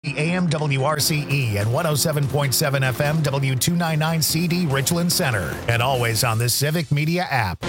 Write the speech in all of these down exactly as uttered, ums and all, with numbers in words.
A M W R C E and one oh seven point seven F M W two ninety-nine C D Richland Center. And always on the Civic Media app.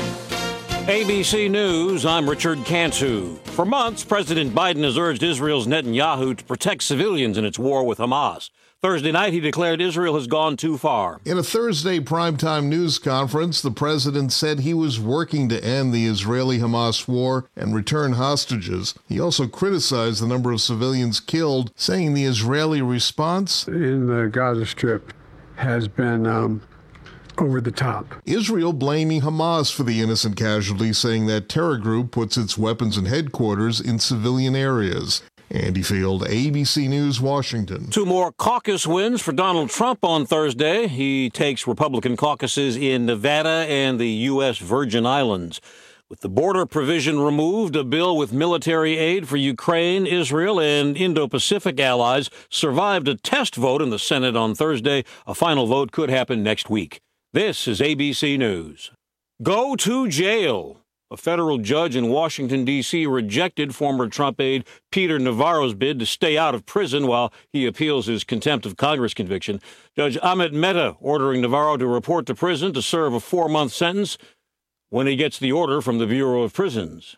A B C News, I'm Richard Cantu. For months, President Biden has urged Israel's Netanyahu to protect civilians in its war with Hamas. Thursday night, he declared Israel has gone too far. In a Thursday primetime news conference, the president said he was working to end the Israeli-Hamas war and return hostages. He also criticized the number of civilians killed, saying the Israeli response in the Gaza Strip has been um, over the top. Israel blaming Hamas for the innocent casualties, saying that terror group puts its weapons and headquarters in civilian areas. Andy Field, A B C News, Washington. Two more caucus wins for Donald Trump on Thursday. He takes Republican caucuses in Nevada and the U S Virgin Islands. With the border provision removed, a bill with military aid for Ukraine, Israel, and Indo-Pacific allies survived a test vote in the Senate on Thursday. A final vote could happen next week. This is A B C News. Go to jail. A federal judge in Washington, D C rejected former Trump aide Peter Navarro's bid to stay out of prison while he appeals his contempt of Congress conviction. Judge Amit Mehta ordering Navarro to report to prison to serve a four-month sentence when he gets the order from the Bureau of Prisons.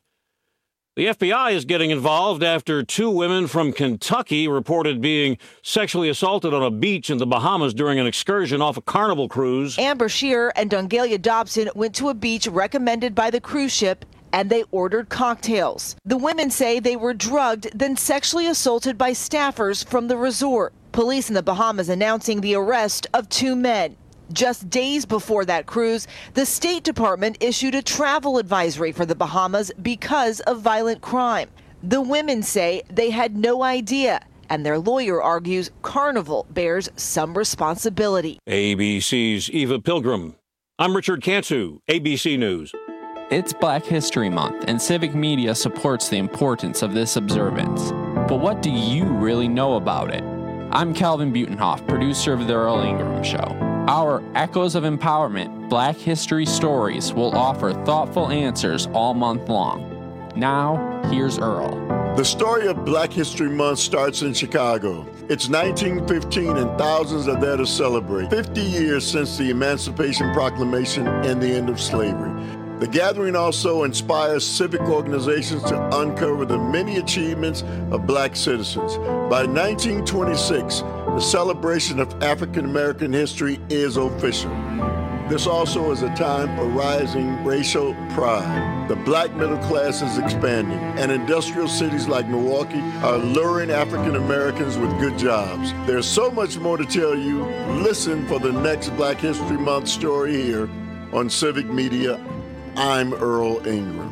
The F B I is getting involved after two women from Kentucky reported being sexually assaulted on a beach in the Bahamas during an excursion off a Carnival cruise. Amber Shearer and Dongalia Dobson went to a beach recommended by the cruise ship, and they ordered cocktails. The women say they were drugged, then sexually assaulted by staffers from the resort. Police in the Bahamas announcing the arrest of two men. Just days before that cruise, the State Department issued a travel advisory for the Bahamas because of violent crime. The women say they had no idea, and their lawyer argues Carnival bears some responsibility. A B C's Eva Pilgrim. I'm Richard Cantu, A B C News. It's Black History Month, and Civic Media supports the importance of this observance. But what do you really know about it? I'm Calvin Butenhoff, producer of The Earl Ingram Show. Our Echoes of Empowerment Black History Stories will offer thoughtful answers all month long. Now, here's Earl. The story of Black History Month starts in Chicago. It's nineteen fifteen and thousands are there to celebrate. fifty years since the Emancipation Proclamation and the end of slavery. The gathering also inspires civic organizations to uncover the many achievements of black citizens. By nineteen twenty-six, the celebration of African American history is official. This also is a time for rising racial pride. The black middle class is expanding, and industrial cities like Milwaukee are luring African Americans with good jobs. There's so much more to tell you. Listen for the next Black History Month story here on Civic Media. I'm Earl Ingram.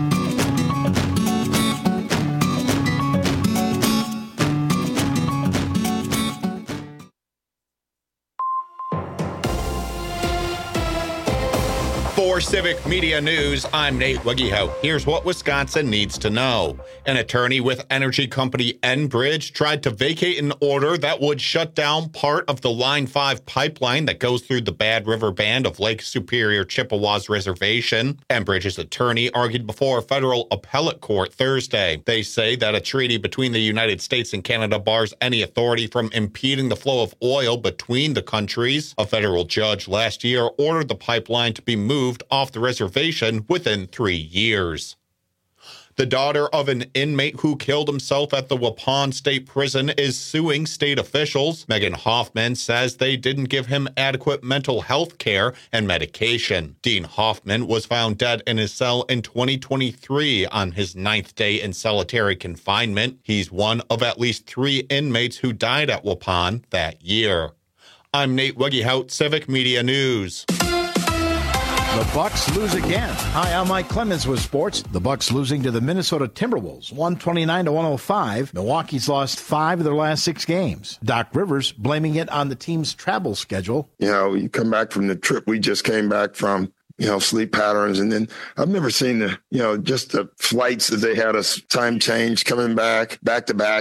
For Civic Media News, I'm Nate Wiggyhout. Here's what Wisconsin needs to know. An attorney with energy company Enbridge tried to vacate an order that would shut down part of the Line five pipeline that goes through the Bad River Band of Lake Superior Chippewas Reservation. Enbridge's attorney argued before a federal appellate court Thursday. They say that a treaty between the United States and Canada bars any authority from impeding the flow of oil between the countries. A federal judge last year ordered the pipeline to be moved off the reservation within three years. The daughter of an inmate who killed himself at the Waupun State Prison is suing state officials. Megan Hoffman says they didn't give him adequate mental health care and medication. Dean Hoffman was found dead in his cell in twenty twenty-three on his ninth day in solitary confinement. He's one of at least three inmates who died at Waupun that year. I'm Nate Wiggyhout, Civic Media News. The Bucks lose again. Hi, I'm Mike Clemens with sports. The Bucks losing to the Minnesota Timberwolves, one twenty-nine to one oh five. Milwaukee's lost five of their last six games. Doc Rivers blaming it on the team's travel schedule. You know, you come back from the trip we just came back from, you know, sleep patterns. And then I've never seen the, you know, just the flights that they had us time change coming back, back to backs.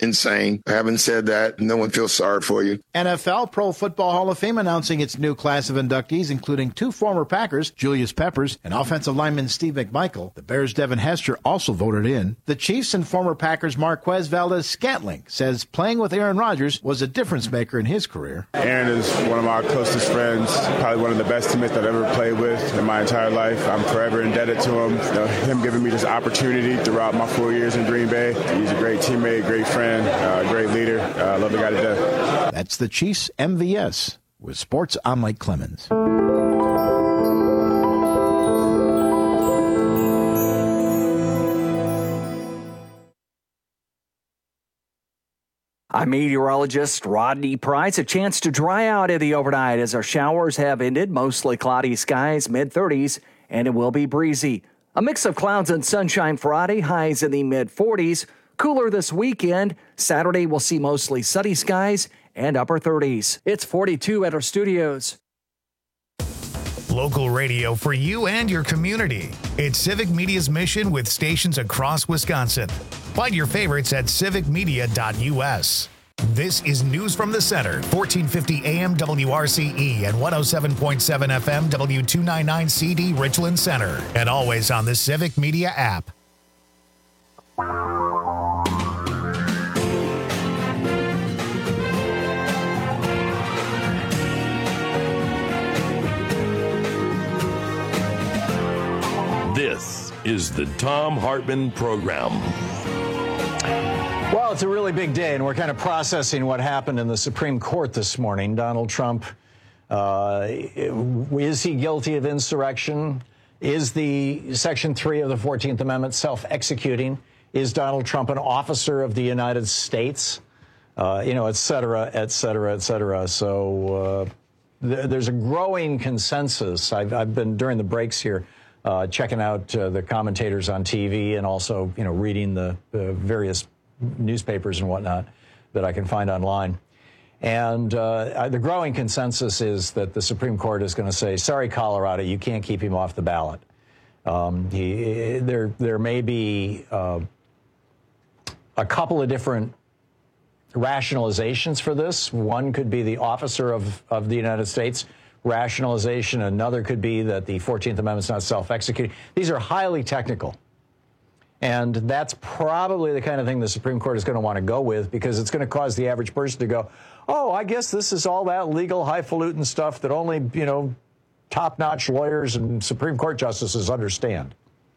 insane. Having said that, no one feels sorry for you. N F L Pro Football Hall of Fame announcing its new class of inductees, including two former Packers, Julius Peppers, and offensive lineman Steve McMichael. The Bears' Devin Hester also voted in. The Chiefs and former Packers Marquez Valdez-Scantling says playing with Aaron Rodgers was a difference maker in his career. Aaron is one of my closest friends, probably one of the best teammates I've ever played with in my entire life. I'm forever indebted to him. You know, him giving me this opportunity throughout my four years in Green Bay. He's a great teammate, great friend, uh, great leader. I uh, love the guy to death. That's the Chiefs M V S with sports. I'm Mike Clemens. I'm meteorologist Rodney Price. A chance to dry out in the overnight as our showers have ended. Mostly cloudy skies, mid thirties, and it will be breezy. A mix of clouds and sunshine Friday, highs in the mid forties. Cooler this weekend. Saturday we'll see mostly sunny skies and upper thirties. It's forty-two at our studios. Local radio for you and your community. It's Civic Media's mission with stations across Wisconsin. Find your favorites at civic media dot U S. This is News from the Center, fourteen fifty A M W R C E and one oh seven point seven F M W two ninety-nine C D Richland Center, and always on the Civic Media app. This is the Thom Hartmann Program. Well, it's a really big day, and we're kind of processing what happened in the Supreme Court this morning. Donald Trump, uh, is he guilty of insurrection? Is the Section three of the fourteenth Amendment self-executing? Is Donald Trump an officer of the United States? Uh, you know, et cetera, et cetera, et cetera. So uh, th- there's a growing consensus. I've, I've been, during the breaks here, uh, checking out uh, the commentators on T V and also, you know, reading the uh, various newspapers and whatnot that I can find online. And uh, the growing consensus is that the Supreme Court is going to say, sorry, Colorado, you can't keep him off the ballot. Um, he, there, there may be uh, a couple of different rationalizations for this. One could be the officer of, of the United States rationalization. Another could be that the fourteenth Amendment is not self-executing. These are highly technical. And that's probably the kind of thing the Supreme Court is going to want to go with, because it's going to cause the average person to go, oh, I guess this is all that legal highfalutin stuff that only, you know, top-notch lawyers and Supreme Court justices understand.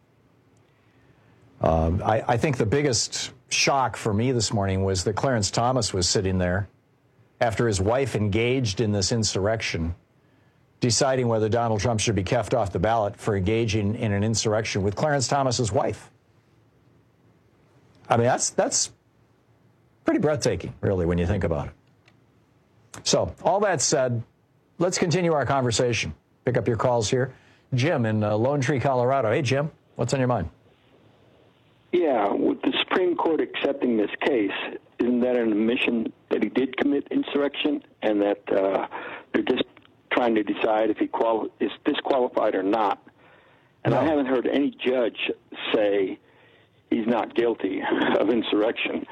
Um, I, I think the biggest shock for me this morning was that Clarence Thomas was sitting there after his wife engaged in this insurrection, deciding whether Donald Trump should be kept off the ballot for engaging in an insurrection with Clarence Thomas's wife. I mean, that's that's pretty breathtaking, really, when you think about it. So, all that said, let's continue our conversation. Pick up your calls here. Jim in uh, Lone Tree, Colorado. Hey, Jim, what's on your mind? Yeah, with the Supreme Court accepting this case, isn't that an admission that he did commit insurrection, and that uh, they're just trying to decide if he quali- is disqualified or not? And no. I haven't heard any judge say he's not guilty of insurrection.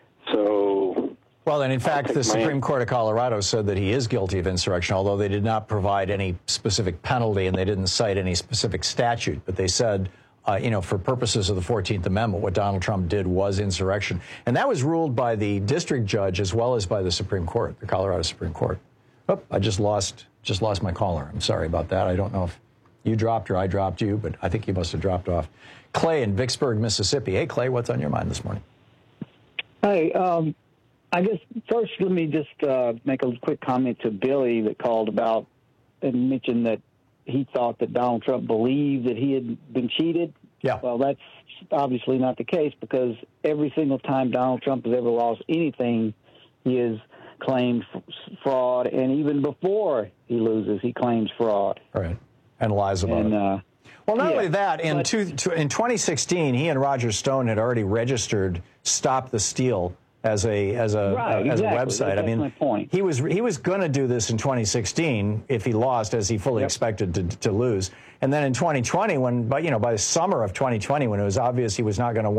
So, well, and in fact, the Supreme Court of Colorado said that he is guilty of insurrection, although they did not provide any specific penalty and they didn't cite any specific statute. But they said, uh, you know, for purposes of the fourteenth Amendment, what Donald Trump did was insurrection. And that was ruled by the district judge as well as by the Supreme Court, the Colorado Supreme Court. Oh, I just lost just lost my caller. I'm sorry about that. I don't know if you dropped or I dropped you, but I think you must have dropped off. Clay in Vicksburg, Mississippi. Hey, Clay, what's on your mind this morning? Hey, um, I guess first let me just uh, make a quick comment to Billy that called about and mentioned that he thought that Donald Trump believed that he had been cheated. Yeah. Well, that's obviously not the case, because every single time Donald Trump has ever lost anything, he has claimed fraud, and even before he loses, he claims fraud. Right, and lies about and, it. Uh, Well, not yeah, only that, in, but, two, in twenty sixteen, he and Roger Stone had already registered Stop the Steal as a as a right, uh, as exactly. a website. That's I mean, my point. he was he was going to do this in twenty sixteen if he lost, as he fully yep. expected to to lose. And then in twenty twenty, when by you know by the summer of twenty twenty, when it was obvious he was not going to win the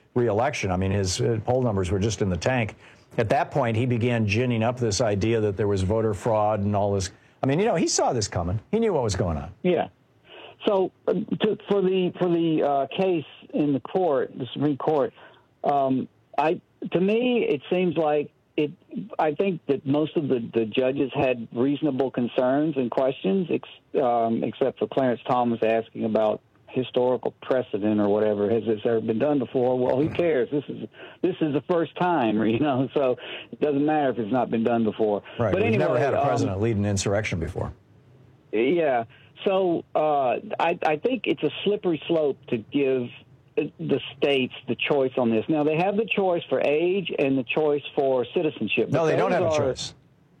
re-election. I mean, his uh, poll numbers were just in the tank. At that point, he began ginning up this idea that there was voter fraud and all this. I mean, you know, he saw this coming. He knew what was going on. Yeah. So uh, to, for the for the uh, case in the court, the Supreme Court, um, I to me it seems like it. I think that most of the, the judges had reasonable concerns and questions, ex, um, except for Clarence Thomas asking about historical precedent or whatever. Has this ever been done before? Well, who cares? This is this is the first time, you know. So it doesn't matter if it's not been done before. Right. But We've anyway, never had a president um, lead an insurrection before. Yeah. So uh, I, I think it's a slippery slope to give the states the choice on this. Now, they have the choice for age and the choice for citizenship. No, they don't have are, a choice.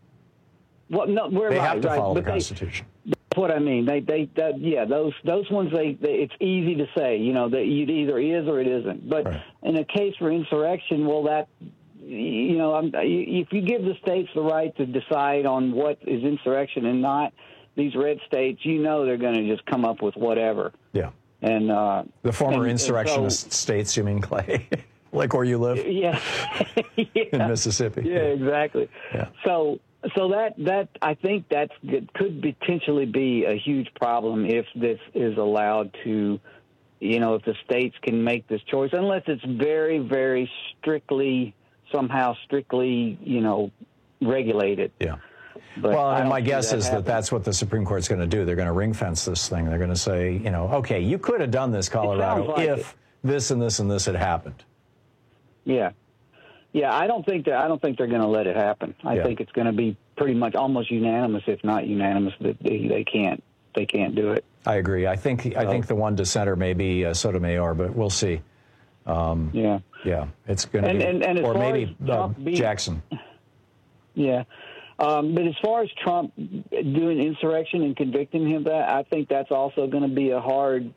Well, no, we're they right, have to right, follow the but Constitution. They, that's what I mean. They, they, that, yeah, those those ones. They, they, it's easy to say, you know, that it either is or it isn't. But right. in a case for insurrection, well, that, you know, I'm, if you give the states the right to decide on what is insurrection and not, these red states, you know, they're going to just come up with whatever. Yeah. And uh, the former and, insurrectionist and so, states, you mean, Clay? Like where you live? Yeah. yeah. In Mississippi. Yeah, exactly. Yeah. So, so that that I think that's could potentially be a huge problem if this is allowed to, you know, if the states can make this choice, unless it's very, very strictly somehow strictly, you know, regulated. Yeah. But well, and my guess that is happen. that that's what the Supreme Court's going to do. They're going to ring fence this thing. They're going to say, you know, okay, you could have done this, Colorado, like if it. this and this and this had happened. Yeah, yeah. I don't think that. I don't think they're going to let it happen. I Yeah. think it's going to be pretty much almost unanimous, if not unanimous, that they, they can't. They can't do it. I agree. I think I think the one dissenter may be uh, Sotomayor, but we'll see. Um, yeah, yeah. It's going to and, be, and, and as or far maybe as uh, Trump being, Jackson. Yeah. Um, but as far as Trump doing insurrection and convicting him of that, I think that's also going to be a hard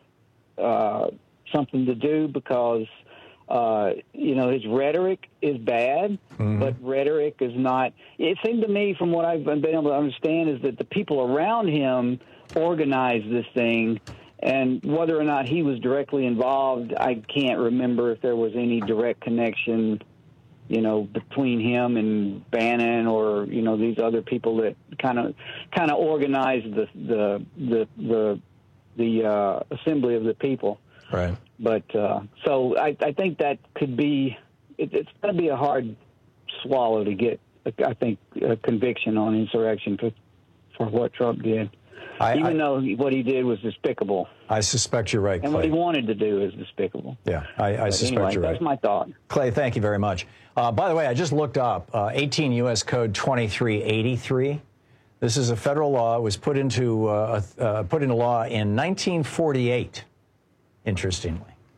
uh, something to do because, uh, you know, his rhetoric is bad, Mm-hmm. but rhetoric is not. It seemed to me, from what I've been able to understand, is that the people around him organized this thing. And whether or not he was directly involved, I can't remember if there was any direct connection, you know, between him and Bannon or, you know, these other people that kind of kind of organized the the the the, the uh, assembly of the people. Right. But uh, so I, I think that could be it, it's going to be a hard swallow to get, I think, a conviction on insurrection for, for what Trump did. I, Even I, though he, what he did was despicable. I suspect you're right, Clay. And what he wanted to do is despicable. Yeah, I, I suspect anyway, you're right. That's my thought. Clay, thank you very much. Uh, by the way, I just looked up uh, eighteen U S Code twenty-three eighty-three. This is a federal law. It was put into uh, uh, put into law in nineteen forty-eight, interestingly.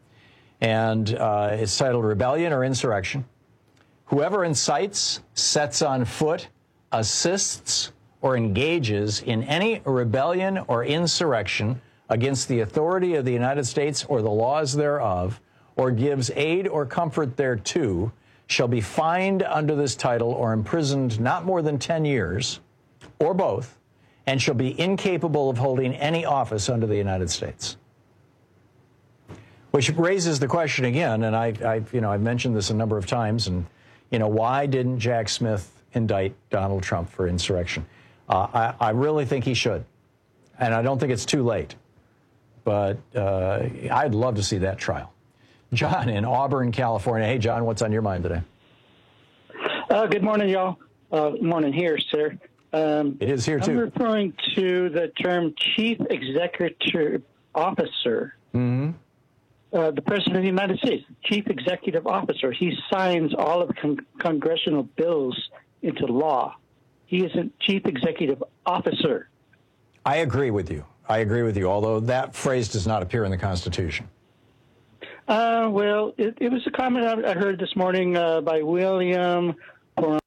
And uh, it's titled Rebellion or Insurrection. Whoever incites, sets on foot, assists, or engages in any rebellion or insurrection against the authority of the United States or the laws thereof, or gives aid or comfort thereto, shall be fined under this title or imprisoned not more than ten years, or both, and shall be incapable of holding any office under the United States. Which raises the question again, and I, I, you know, I've mentioned this a number of times, and, you know, why didn't Jack Smith indict Donald Trump for insurrection? Uh, I, I really think he should, and I don't think it's too late. But uh, I'd love to see that trial. John in Auburn, California. Hey, John, what's on your mind today? Uh, good morning, y'all. Uh, morning here, sir. Um, it is here, too. I'm referring to the term chief executive officer. Mm-hmm. Uh, the President of the United States, chief executive officer. He signs all of the con- congressional bills into law. He is a chief executive officer. I agree with you. I agree with you, although that phrase does not appear in the Constitution. Uh, well, it, it was a comment I, I heard this morning uh, by William from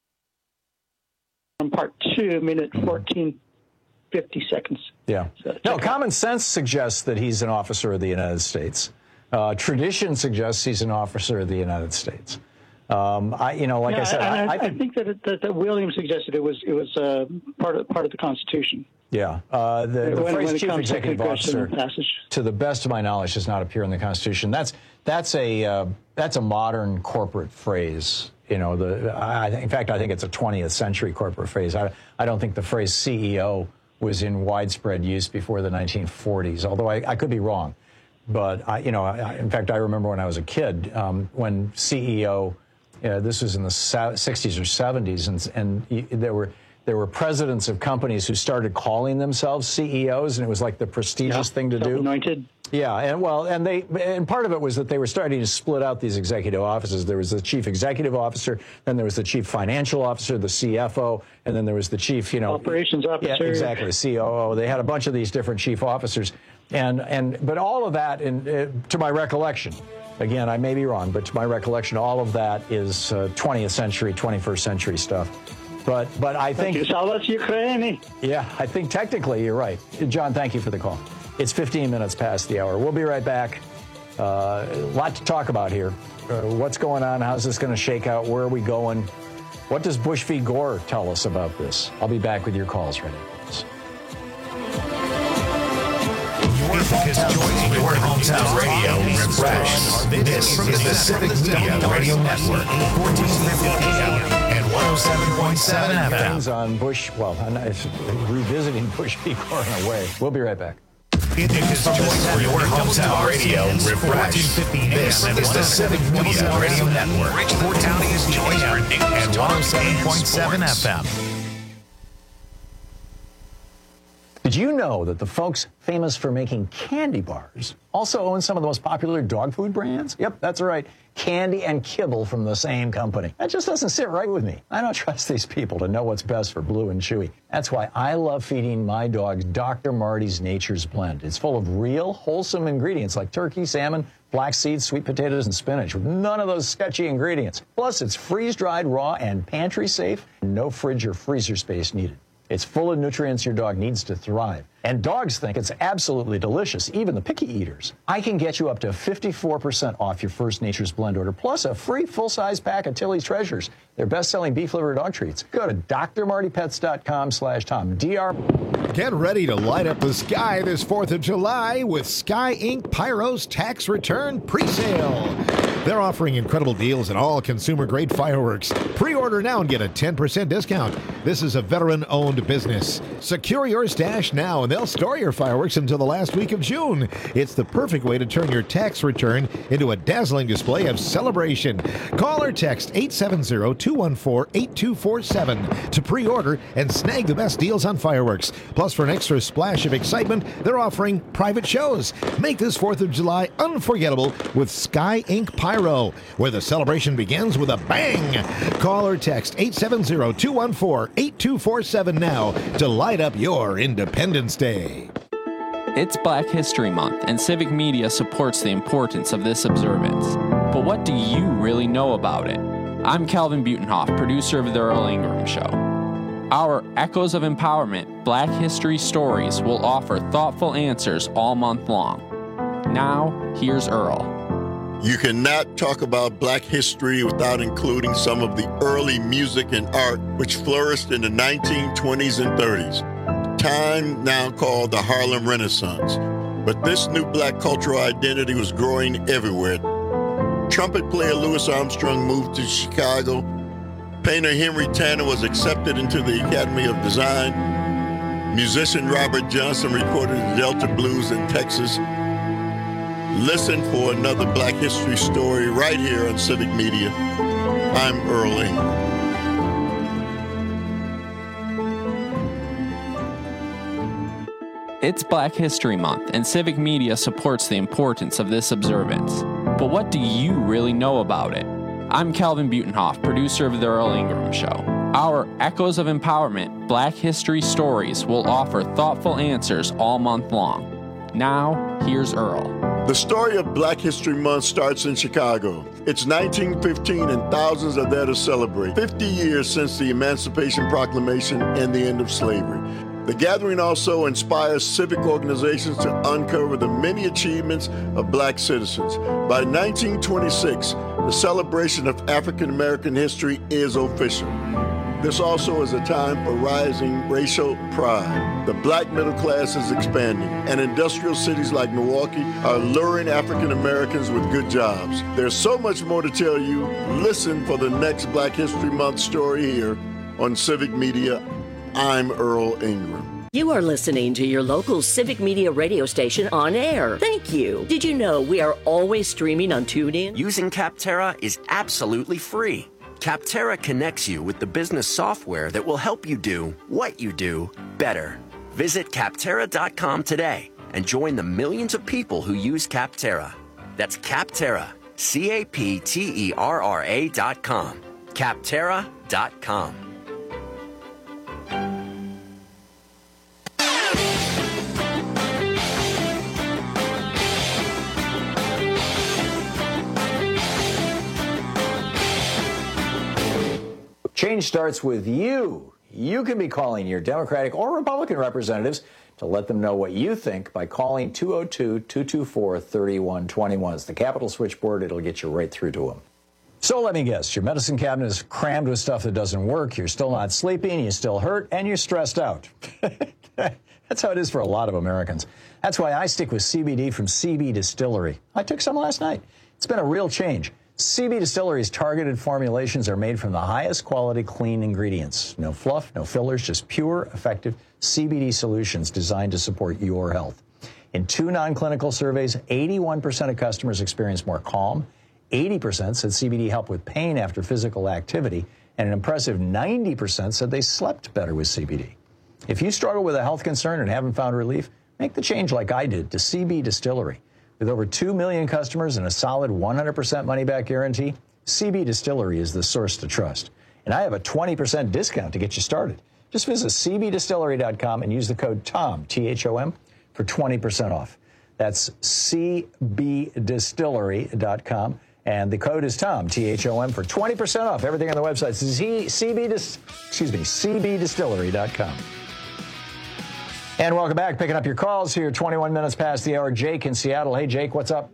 part two, minute fourteen fifty seconds. Yeah. So, no, common sense suggests that he's an officer of the United States. Uh, tradition suggests he's an officer of the United States. Um, I, you know, like yeah, I said, I, I, I, I, think, I think that, it, that, that William suggested it was it was uh, part of part of the Constitution. Yeah, uh, the, the when, phrase when chief executive officer, passage. to the best of my knowledge, does not appear in the Constitution. That's that's a uh, that's a modern corporate phrase. You know, the I, in fact, I think it's a twentieth century corporate phrase. I, I don't think the phrase C E O was in widespread use before the nineteen forties, although I, I could be wrong. But I, you know, I, in fact, I remember when I was a kid, um, when C E O, uh, this was in the sixties or seventies, and and there were. There were presidents of companies who started calling themselves C E Os, and it was like the prestigious yeah, thing to do. Anointed. Yeah, and well, and they, and part of it was that they were starting to split out these executive offices. There was the chief executive officer, then there was the chief financial officer, the C F O, and then there was the chief, you know, operations officer. Yeah, exactly, C O O. They had a bunch of these different chief officers, and and but all of that, in, uh, to my recollection. Again, I may be wrong, but to my recollection, all of that is uh, twentieth century, twenty-first century stuff. But but I think yeah, I think technically you're right. John, thank you for the call. It's fifteen minutes past the hour. We'll be right back. Uh, a lot to talk about here. Uh, what's going on? How's this going to shake out? Where are we going? What does Bush v. Gore tell us about this? I'll be back with your calls right after this. Your hometown, your hometown radio refresh. This is the Civic Media Radio Network, fourteen fifty A M. one oh seven point seven F M. On Bush, well, it's revisiting Bush v. Gore in a way. We'll be right back. It is choice for your hometown radio refresh. This is the Civic Media Radio Network. Fort County's choice and one oh seven point seven F M. Did you know that the folks famous for making candy bars also own some of the most popular dog food brands? Yep, that's right. Candy and kibble from the same company. That just doesn't sit right with me. I don't trust these people to know what's best for Blue and Chewy. That's why I love feeding my dogs Doctor Marty's Nature's Blend. It's full of real, wholesome ingredients like turkey, salmon, flax seeds, sweet potatoes, and spinach, with none of those sketchy ingredients. Plus, it's freeze-dried, raw, and pantry-safe, and no fridge or freezer space needed. It's full of nutrients your dog needs to thrive. And dogs think it's absolutely delicious, even the picky eaters. I can get you up to fifty-four percent off your first Nature's Blend order, plus a free full-size pack of Tilly's Treasures, their best-selling beef-liver dog treats. Go to d r marty pets dot com slash Tom. D R Get ready to light up the sky this fourth of July with Sky Incorporated. Pyro's tax return pre-sale. They're offering incredible deals on all consumer-grade fireworks. Pre-order now and get a ten percent discount. This is a veteran-owned business. Secure your stash now, and they'll store your fireworks until the last week of June. It's the perfect way to turn your tax return into a dazzling display of celebration. Call or text eight seven zero, two one four, eight two four seven to pre-order and snag the best deals on fireworks. Plus, for an extra splash of excitement, they're offering private shows. Make this fourth of July unforgettable with Sky Incorporated Pyro, where the celebration begins with a bang. Call or text eight seven zero, two one four, eight two four seven now to light up your Independence Day. It's Black History Month, and Civic Media supports the importance of this observance. But what do you really know about it? I'm Calvin Butenhoff, producer of The Earl Ingram Show. Our Echoes of Empowerment Black History Stories will offer thoughtful answers all month long. Now, here's Earl. You cannot talk about black history without including some of the early music and art which flourished in the nineteen twenties and thirties, time now called the Harlem Renaissance. But this new black cultural identity was growing everywhere. Trumpet player Louis Armstrong moved to Chicago. Painter Henry Tanner was accepted into the Academy of Design. Musician Robert Johnson recorded the Delta Blues in Texas. Listen for another Black History story right here on Civic Media. I'm Earl Ingram. It's Black History Month, and Civic Media supports the importance of this observance. But what do you really know about it? I'm Calvin Butenhoff, producer of The Earl Ingram Show. Our Echoes of Empowerment Black History Stories will offer thoughtful answers all month long. Now, here's Earl. The story of Black History Month starts in Chicago. It's nineteen fifteen and thousands are there to celebrate fifty years since the Emancipation Proclamation and the end of slavery. The gathering also inspires civic organizations to uncover the many achievements of black citizens. By nineteen twenty-six, The celebration of African American history is official. This also is a time for rising racial pride. The black middle class is expanding, and industrial cities like Milwaukee are luring African Americans with good jobs. There's so much more to tell you. Listen for the next Black History Month story here on Civic Media. I'm Earl Ingram. You are listening to your local Civic Media radio station on air. Thank you. Did you know we are always streaming on TuneIn? Using Capterra is absolutely free. Capterra connects you with the business software that will help you do what you do better. Visit Capterra dot com today and join the millions of people who use Capterra. That's Capterra, C A P T E R R A dot com. Capterra dot com. Change starts with you. You can be calling your Democratic or Republican representatives to let them know what you think by calling two oh two, two two four, three one two one. It's the Capitol switchboard. It'll get you right through to them. So let me guess, your medicine cabinet is crammed with stuff that doesn't work. You're still not sleeping, you still hurt, and you're stressed out. That's how it is for a lot of Americans. That's why I stick with C B D from C B Distillery. I took some last night. It's been a real change. C B Distillery's targeted formulations are made from the highest quality clean ingredients. No fluff, no fillers, just pure, effective C B D solutions designed to support your health. In two non-clinical surveys, eighty-one percent of customers experienced more calm, eighty percent said C B D helped with pain after physical activity, and an impressive ninety percent said they slept better with C B D. If you struggle with a health concern and haven't found relief, make the change like I did to C B Distillery. With over two million customers and a solid one hundred percent money-back guarantee, C B Distillery is the source to trust. And I have a twenty percent discount to get you started. Just visit C B Distillery dot com and use the code TOM, T H O M, for twenty percent off. That's C B Distillery dot com, and the code is TOM, T H O M, for twenty percent off everything on the website. C- CB Dis- excuse me, C B Distillery dot com. And welcome back. Picking up your calls here, twenty-one minutes past the hour. Jake in Seattle. Hey, Jake, what's up?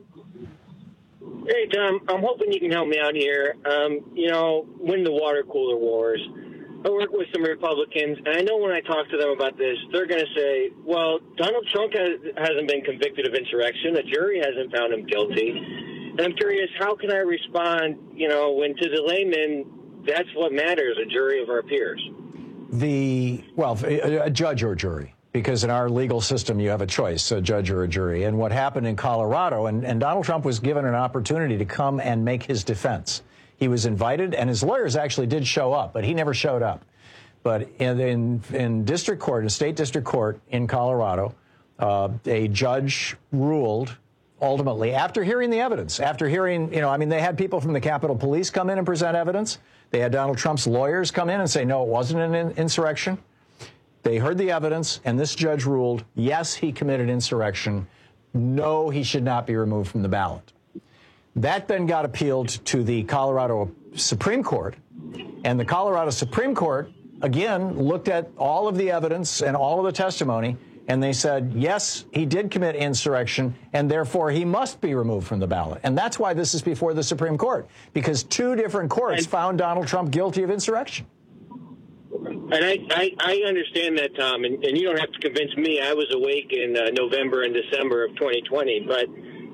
Hey, Tom. I'm hoping you can help me out here. Um, you know, win the water cooler wars. I work with some Republicans, and I know when I talk to them about this, they're going to say, well, Donald Trump has, hasn't been convicted of insurrection. A jury hasn't found him guilty. And I'm curious, how can I respond, you know, when to the layman, that's what matters, a jury of our peers? The, well, a, a judge or jury. Because in our legal system, you have a choice, a judge or a jury. And what happened in Colorado, and, and Donald Trump was given an opportunity to come and make his defense. He was invited, and his lawyers actually did show up, but he never showed up. But in, in, in district court, in state district court in Colorado, uh, a judge ruled ultimately, after hearing the evidence, after hearing, you know, I mean, they had people from the Capitol Police come in and present evidence. They had Donald Trump's lawyers come in and say, no, it wasn't an in- insurrection. They heard the evidence, and this judge ruled, yes, he committed insurrection. No, he should not be removed from the ballot. That then got appealed to the Colorado Supreme Court, and the Colorado Supreme Court, again, looked at all of the evidence and all of the testimony, and they said, yes, he did commit insurrection, and therefore he must be removed from the ballot. And that's why this is before the Supreme Court, because two different courts found Donald Trump guilty of insurrection. And I, I, I understand that, Tom, and, and you don't have to convince me. I was awake in uh, November and December of twenty twenty, but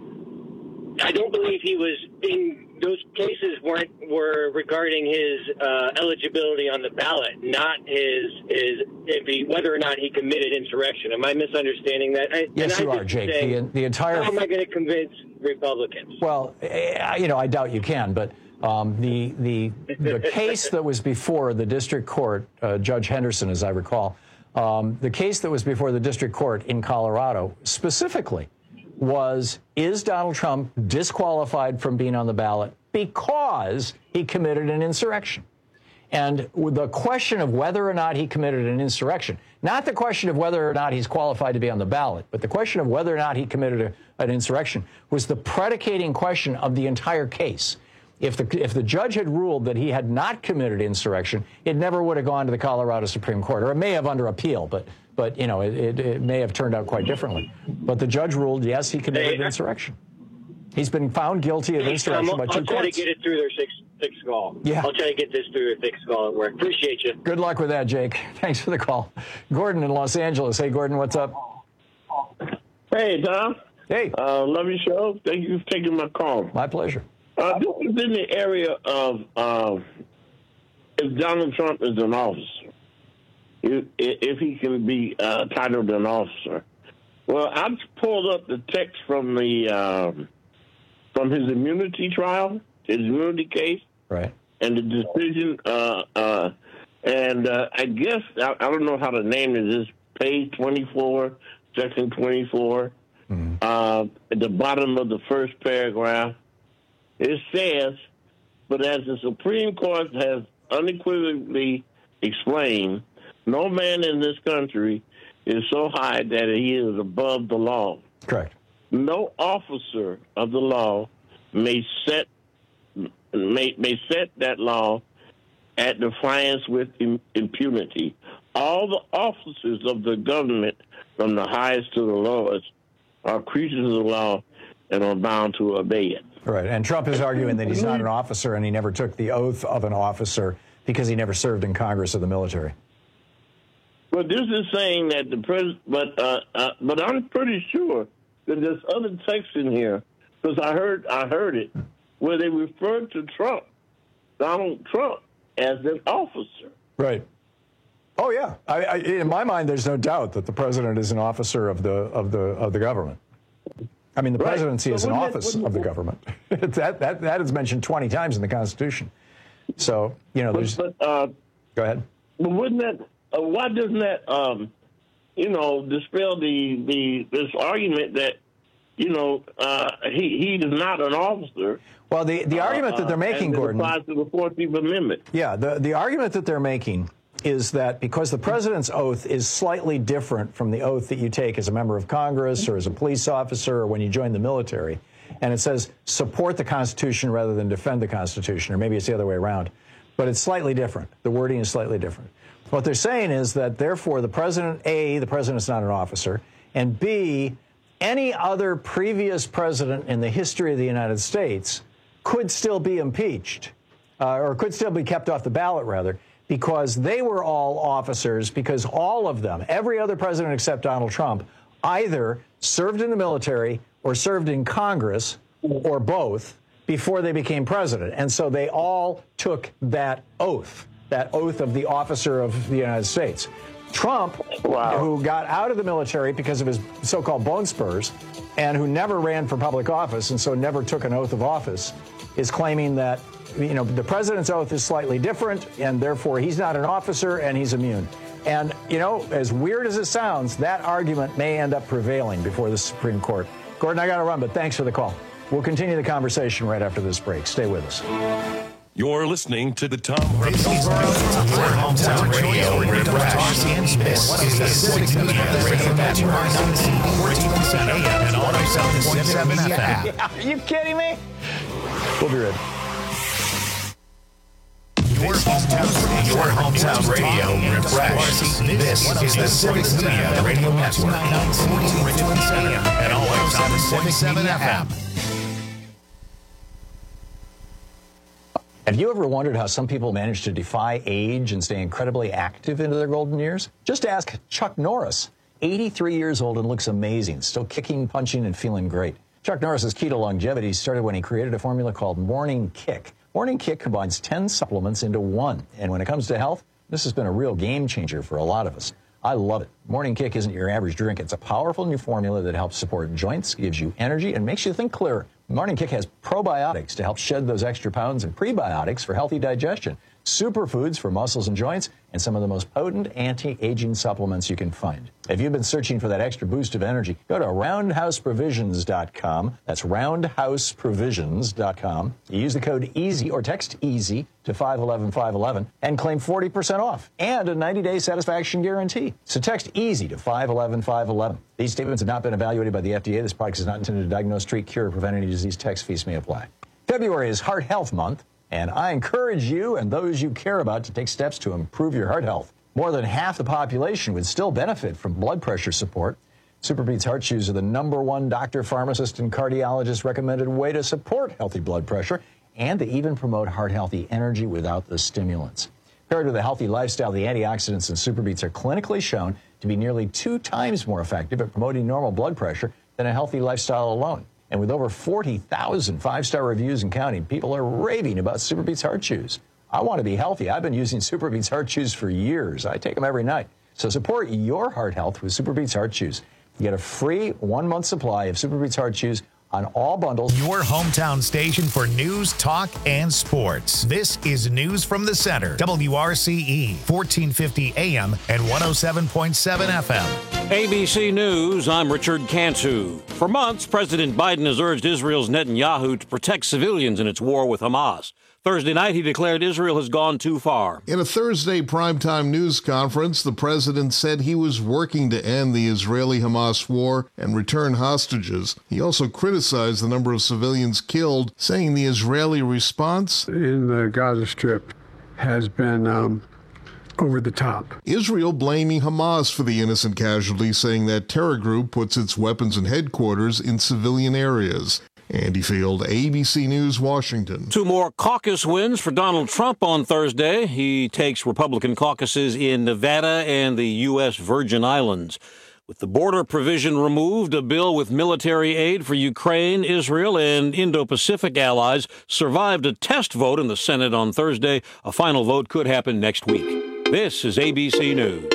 I don't believe he was in those cases weren't were regarding his uh, eligibility on the ballot, not his his if he whether or not he committed insurrection. Am I misunderstanding that? I, yes, you are, Jake. Saying, the, the entire. How am I going to convince Republicans? Well, you know, I doubt you can, but. Um, the the the case that was before the district court, uh, Judge Henderson, as I recall, um, the case that was before the district court in Colorado specifically was, is Donald Trump disqualified from being on the ballot because he committed an insurrection? And the question of whether or not he committed an insurrection, not the question of whether or not he's qualified to be on the ballot, but the question of whether or not he committed a, an insurrection was the predicating question of the entire case. If the if the judge had ruled that he had not committed insurrection, it never would have gone to the Colorado Supreme Court, or it may have under appeal, but but you know it, it, it may have turned out quite differently. But the judge ruled yes, he committed hey, insurrection. He's been found guilty of insurrection by two I'll try courts. to get it through their thick, thick skull. Yeah. I'll try to get this through their thick skull at work. Appreciate you. Good luck with that, Jake. Thanks for the call. Gordon in Los Angeles. Hey, Gordon, what's up? Hey, Tom. Hey. Uh, love your show. Thank you for taking my call. My pleasure. Uh, this is in the area of uh, if Donald Trump is an officer, if, if he can be uh, titled an officer. Well, I pulled up the text from the um, from his immunity trial, his immunity case, right, and the decision. Uh, uh, and uh, I guess I, I don't know how to name it. Is page twenty-four, section twenty-four, mm-hmm. uh, at the bottom of the first paragraph. It says, but as the Supreme Court has unequivocally explained, no man in this country is so high that he is above the law. Correct. No officer of the law may set may may set that law at defiance with im- impunity. All the officers of the government, from the highest to the lowest, are creatures of the law and are bound to obey it. Right, and Trump is arguing that he's not an officer and he never took the oath of an officer because he never served in Congress or the military. But this is saying that the president, but uh, uh, but I'm pretty sure that there's other text in here because I heard I heard it where they referred to Trump, Donald Trump, as an officer. Right. Oh yeah. I, I, in my mind, there's no doubt that the president is an officer of the of the of the government. I mean, the right. presidency so is an office that, of the government. that that that is mentioned twenty times in the Constitution. So you know, there's. But, but, uh, go ahead. But wouldn't that? Uh, why doesn't that, um, you know, dispel the, the this argument that, you know, uh, he he is not an officer? Well, the, the argument uh, that they're making, and Gordon, applies to the fourteenth Amendment. Yeah, the the argument that they're making is that because the president's oath is slightly different from the oath that you take as a member of Congress or as a police officer or when you join the military, and it says support the Constitution rather than defend the Constitution, or maybe it's the other way around, but it's slightly different. The wording is slightly different. What they're saying is that, therefore, the president, A, the president's not an officer, and B, any other previous president in the history of the United States could still be impeached, uh, or could still be kept off the ballot, rather, because they were all officers, because all of them, every other president except Donald Trump, either served in the military or served in Congress, or both, before they became president. And so they all took that oath. that oath of the officer of the United States. Trump, wow. who got out of the military because of his so-called bone spurs and who never ran for public office and so never took an oath of office, is claiming that, you know, the president's oath is slightly different and therefore he's not an officer and he's immune. And, you know, as weird as it sounds, that argument may end up prevailing before the Supreme Court. Gordon, I got to run, but thanks for the call. We'll continue the conversation right after this break. Stay with us. You're listening to the Tom Hartman. This is your hometown radio. This is the Civic Media Radio Network. fourteen seven A M and one oh seven point seven F M. Are you kidding me? We'll be ready. Your hometown, your hometown radio refresh. This is the Civic Media Radio Network. fourteen seven A M and one oh seven point seven F M. Have you ever wondered how some people manage to defy age and stay incredibly active into their golden years? Just ask Chuck Norris, eighty-three years old and looks amazing, still kicking, punching, and feeling great. Chuck Norris's key to longevity started when he created a formula called Morning Kick. Morning Kick combines ten supplements into one, and when it comes to health, this has been a real game changer for a lot of us. I love it. Morning Kick isn't your average drink. It's a powerful new formula that helps support joints, gives you energy, and makes you think clearer. Morning Kick has probiotics to help shed those extra pounds and prebiotics for healthy digestion, superfoods for muscles and joints, and some of the most potent anti-aging supplements you can find. If you've been searching for that extra boost of energy, go to roundhouse provisions dot com. That's roundhouse provisions dot com. You use the code EASY or text EASY to five one one five one one and claim forty percent off and a ninety-day satisfaction guarantee. So text EASY to five one one five one one. These statements have not been evaluated by the F D A. This product is not intended to diagnose, treat, cure, or prevent any disease. Text fees may apply. February is Heart Health Month, and I encourage you and those you care about to take steps to improve your heart health. More than half the population would still benefit from blood pressure support. Superbeats Heart Chews are the number one doctor, pharmacist, and cardiologist recommended way to support healthy blood pressure, and they even promote heart-healthy energy without the stimulants. Paired with a healthy lifestyle, the antioxidants in Superbeats are clinically shown to be nearly two times more effective at promoting normal blood pressure than a healthy lifestyle alone. And with over forty thousand five-star reviews and counting, people are raving about Superbeats Heart Chews. I want to be healthy. I've been using Superbeats Heart Chews for years. I take them every night. So support your heart health with Superbeats Heart Chews. You get a free one-month supply of Superbeats Heart Chews on all bundles. Your hometown station for news, talk, and sports. This is News from the Center. W R C E, fourteen fifty A M and one oh seven point seven F M. A B C News, I'm Richard Cantu. For months, President Biden has urged Israel's Netanyahu to protect civilians in its war with Hamas. Thursday night, he declared Israel has gone too far. In a Thursday primetime news conference, the president said he was working to end the Israeli-Hamas war and return hostages. He also criticized the number of civilians killed, saying the Israeli response in the Gaza Strip has been um, over the top. Israel blaming Hamas for the innocent casualties, saying that terror group puts its weapons and headquarters in civilian areas. Andy Field, A B C News, Washington. Two more caucus wins for Donald Trump on Thursday. He takes Republican caucuses in Nevada and the U S Virgin Islands. With the border provision removed, a bill with military aid for Ukraine, Israel, and Indo-Pacific allies survived a test vote in the Senate on Thursday. A final vote could happen next week. This is A B C News.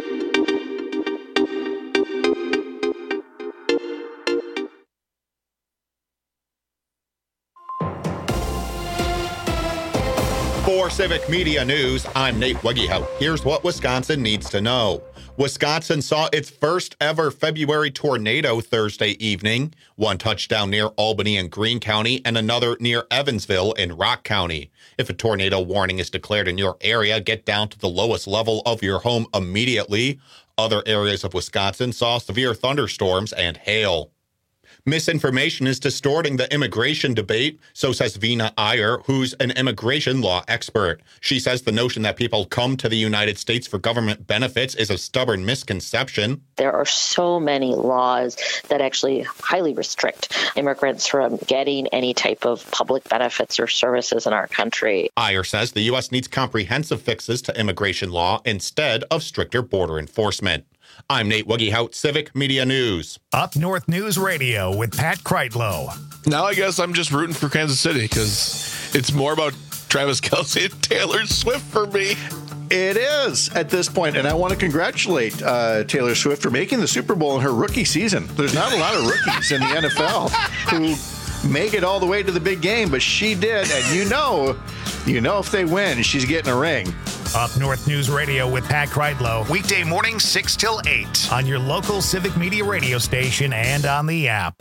For Civic Media News, I'm Nate Wegehout. Here's what Wisconsin needs to know. Wisconsin saw its first ever February tornado Thursday evening, one touchdown near Albany and Greene County and another near Evansville in Rock County. If a tornado warning is declared in your area, get down to the lowest level of your home immediately. Other areas of Wisconsin saw severe thunderstorms and hail. Misinformation is distorting the immigration debate, so says Vina Iyer, who's an immigration law expert. She says the notion that people come to the United States for government benefits is a stubborn misconception. There are so many laws that actually highly restrict immigrants from getting any type of public benefits or services in our country. Iyer says the U S needs comprehensive fixes to immigration law instead of stricter border enforcement. I'm Nate Wegehout, Civic Media News. Up North News Radio with Pat Kreitlow. Now I guess I'm just rooting for Kansas City because it's more about Travis Kelce and Taylor Swift for me. It is at this point, and I want to congratulate uh, Taylor Swift for making the Super Bowl in her rookie season. There's not a lot of rookies in the N F L who make it all the way to the big game, but she did, and you know, you know if they win, she's getting a ring. Up North News Radio with Pat Kreitlow. Weekday morning, six till eight on your local Civic Media radio station and on the app.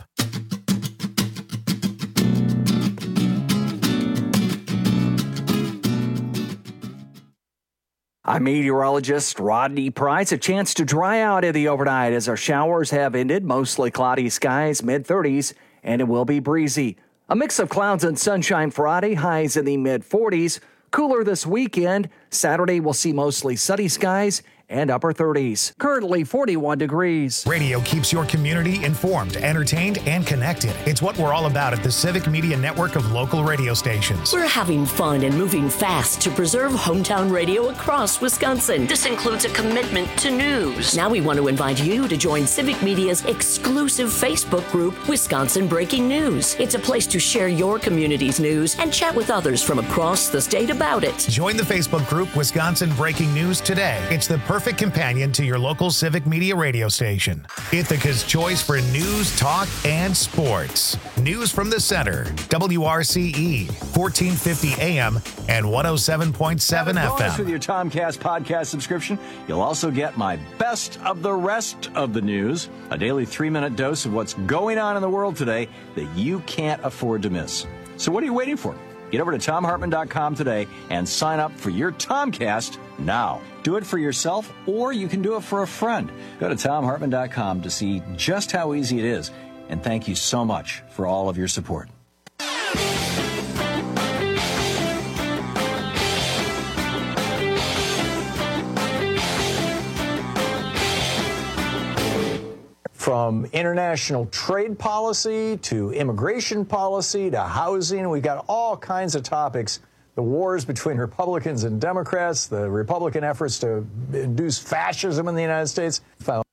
I'm meteorologist Rodney Price. A chance to dry out in the overnight as our showers have ended. Mostly cloudy skies, mid thirties, and it will be breezy. A mix of clouds and sunshine Friday, highs in the mid forties. Cooler this weekend. Saturday we'll see mostly sunny skies and upper thirties. Currently forty-one degrees. Radio keeps your community informed, entertained, and connected. It's what we're all about at the Civic Media Network of local radio stations. We're having fun and moving fast to preserve hometown radio across Wisconsin. This includes a commitment to news. Now we want to invite you to join Civic Media's exclusive Facebook group, Wisconsin Breaking News. It's a place to share your community's news and chat with others from across the state about it. Join the Facebook group, Wisconsin Breaking News today. It's the perfect companion to your local Civic Media radio station. Ithaca's choice for news, talk, and sports. News from the Center, W R C E, fourteen fifty A M and one oh seven point seven F M. With your Tomcast podcast subscription, you'll also get my best of the rest of the news, a daily three-minute dose of what's going on in the world today that you can't afford to miss. So what are you waiting for? Get over to tom hartman dot com today and sign up for your Tomcast now. Do it for yourself, or you can do it for a friend. Go to tom hartman dot com to see just how easy it is. And thank you so much for all of your support. from international trade policy to immigration policy to housing. We've got all kinds of topics. The wars between Republicans and Democrats, the Republican efforts to induce fascism in the United States, found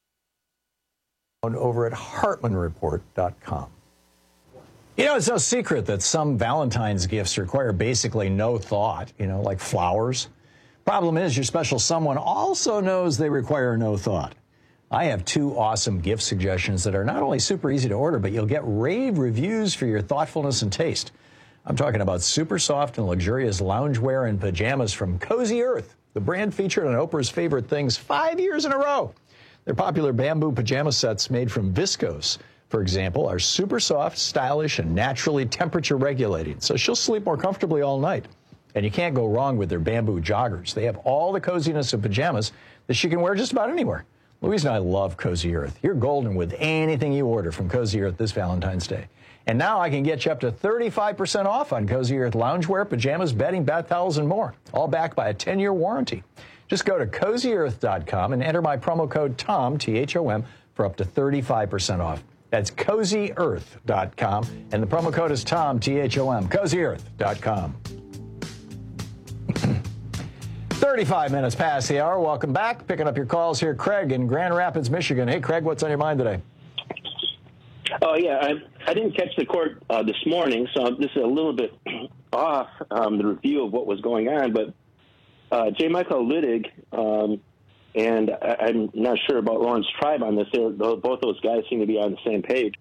over at Hartman Report dot com. You know, it's no secret that some Valentine's gifts require basically no thought, you know, like flowers. Problem is, your special someone also knows they require no thought. I have two awesome gift suggestions that are not only super easy to order, but you'll get rave reviews for your thoughtfulness and taste. I'm talking about super soft and luxurious loungewear and pajamas from Cozy Earth, the brand featured on Oprah's Favorite Things five years in a row. Their popular bamboo pajama sets made from viscose, for example, are super soft, stylish, and naturally temperature regulating, so she'll sleep more comfortably all night. And you can't go wrong with their bamboo joggers. They have all the coziness of pajamas that she can wear just about anywhere. Louise and I love Cozy Earth. You're golden with anything you order from Cozy Earth this Valentine's Day. And now I can get you up to thirty-five percent off on Cozy Earth loungewear, pajamas, bedding, bath towels, and more, all backed by a ten-year warranty. Just go to cozy earth dot com and enter my promo code TOM, T H O M, for up to thirty-five percent off. That's cozy earth dot com, and the promo code is TOM, T H O M, cozy earth dot com. thirty-five minutes past the hour. Welcome back. Picking up your calls here, Craig in Grand Rapids, Michigan. Hey, Craig, what's on your mind today? Oh, yeah, I, I didn't catch the court uh, this morning, so this is a little bit off um, the review of what was going on. But uh, J. Michael Luttig, um, and I, I'm not sure about Lawrence Tribe on this. They're, both those guys seem to be on the same page.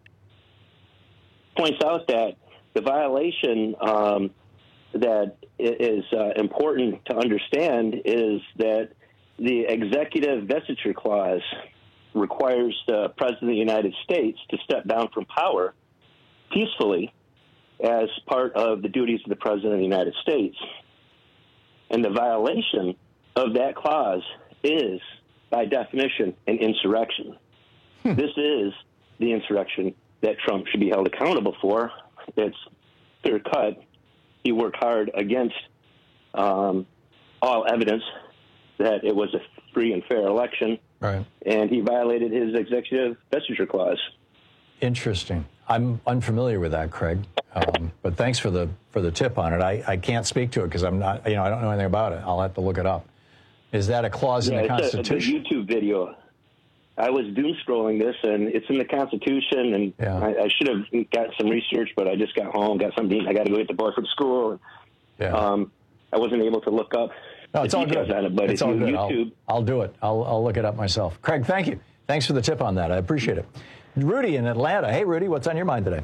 Points out that the violation um, that is uh, important to understand is that the executive vestiture clause requires the President of the United States to step down from power peacefully as part of the duties of the President of the United States. And the violation of that clause is, by definition, an insurrection. Hmm. This is the insurrection that Trump should be held accountable for. It's clear cut. He worked hard against um, all evidence that it was a free and fair election. Right. And he violated his executive vestiture clause. Interesting. I'm unfamiliar with that, Craig. Um, but thanks for the for the tip on it. I, I can't speak to it because I'm not, you know, I don't know anything about it. I'll have to look it up. Is that a clause yeah, in the it's Constitution? A, it's a YouTube video. I was doom scrolling this, and it's in the Constitution. And yeah. I, I should have got some research, but I just got home, got something. I got to go get the boy from school. Yeah. Um, I wasn't able to look up. No, it's the all good. On it, but it's if all you good. YouTube, I'll, I'll do it. I'll, I'll look it up myself. Craig, thank you. Thanks for the tip on that. I appreciate it. Rudy in Atlanta. Hey, Rudy, what's on your mind today?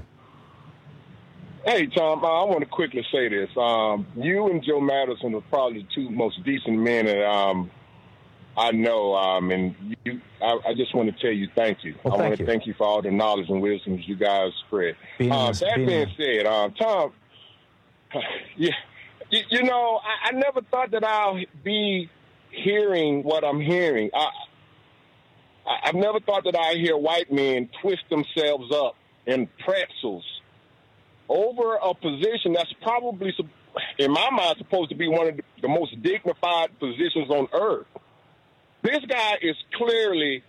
Hey, Tom, I want to quickly say this. Um, you and Joe Madison are probably the two most decent men that um, I know. Um, and you, I, I just want to tell you thank you. Well, I thank want to you. thank you for all the knowledge and wisdom you guys spread. Being Um, honest, that being being honest. said, um, Tom, yeah, you, you know, I, I never thought that I'll be hearing what I'm hearing. I, I, I've never thought that I hear white men twist themselves up in pretzels over a position that's probably, in my mind, supposed to be one of the, the most dignified positions on earth. This guy is clearly,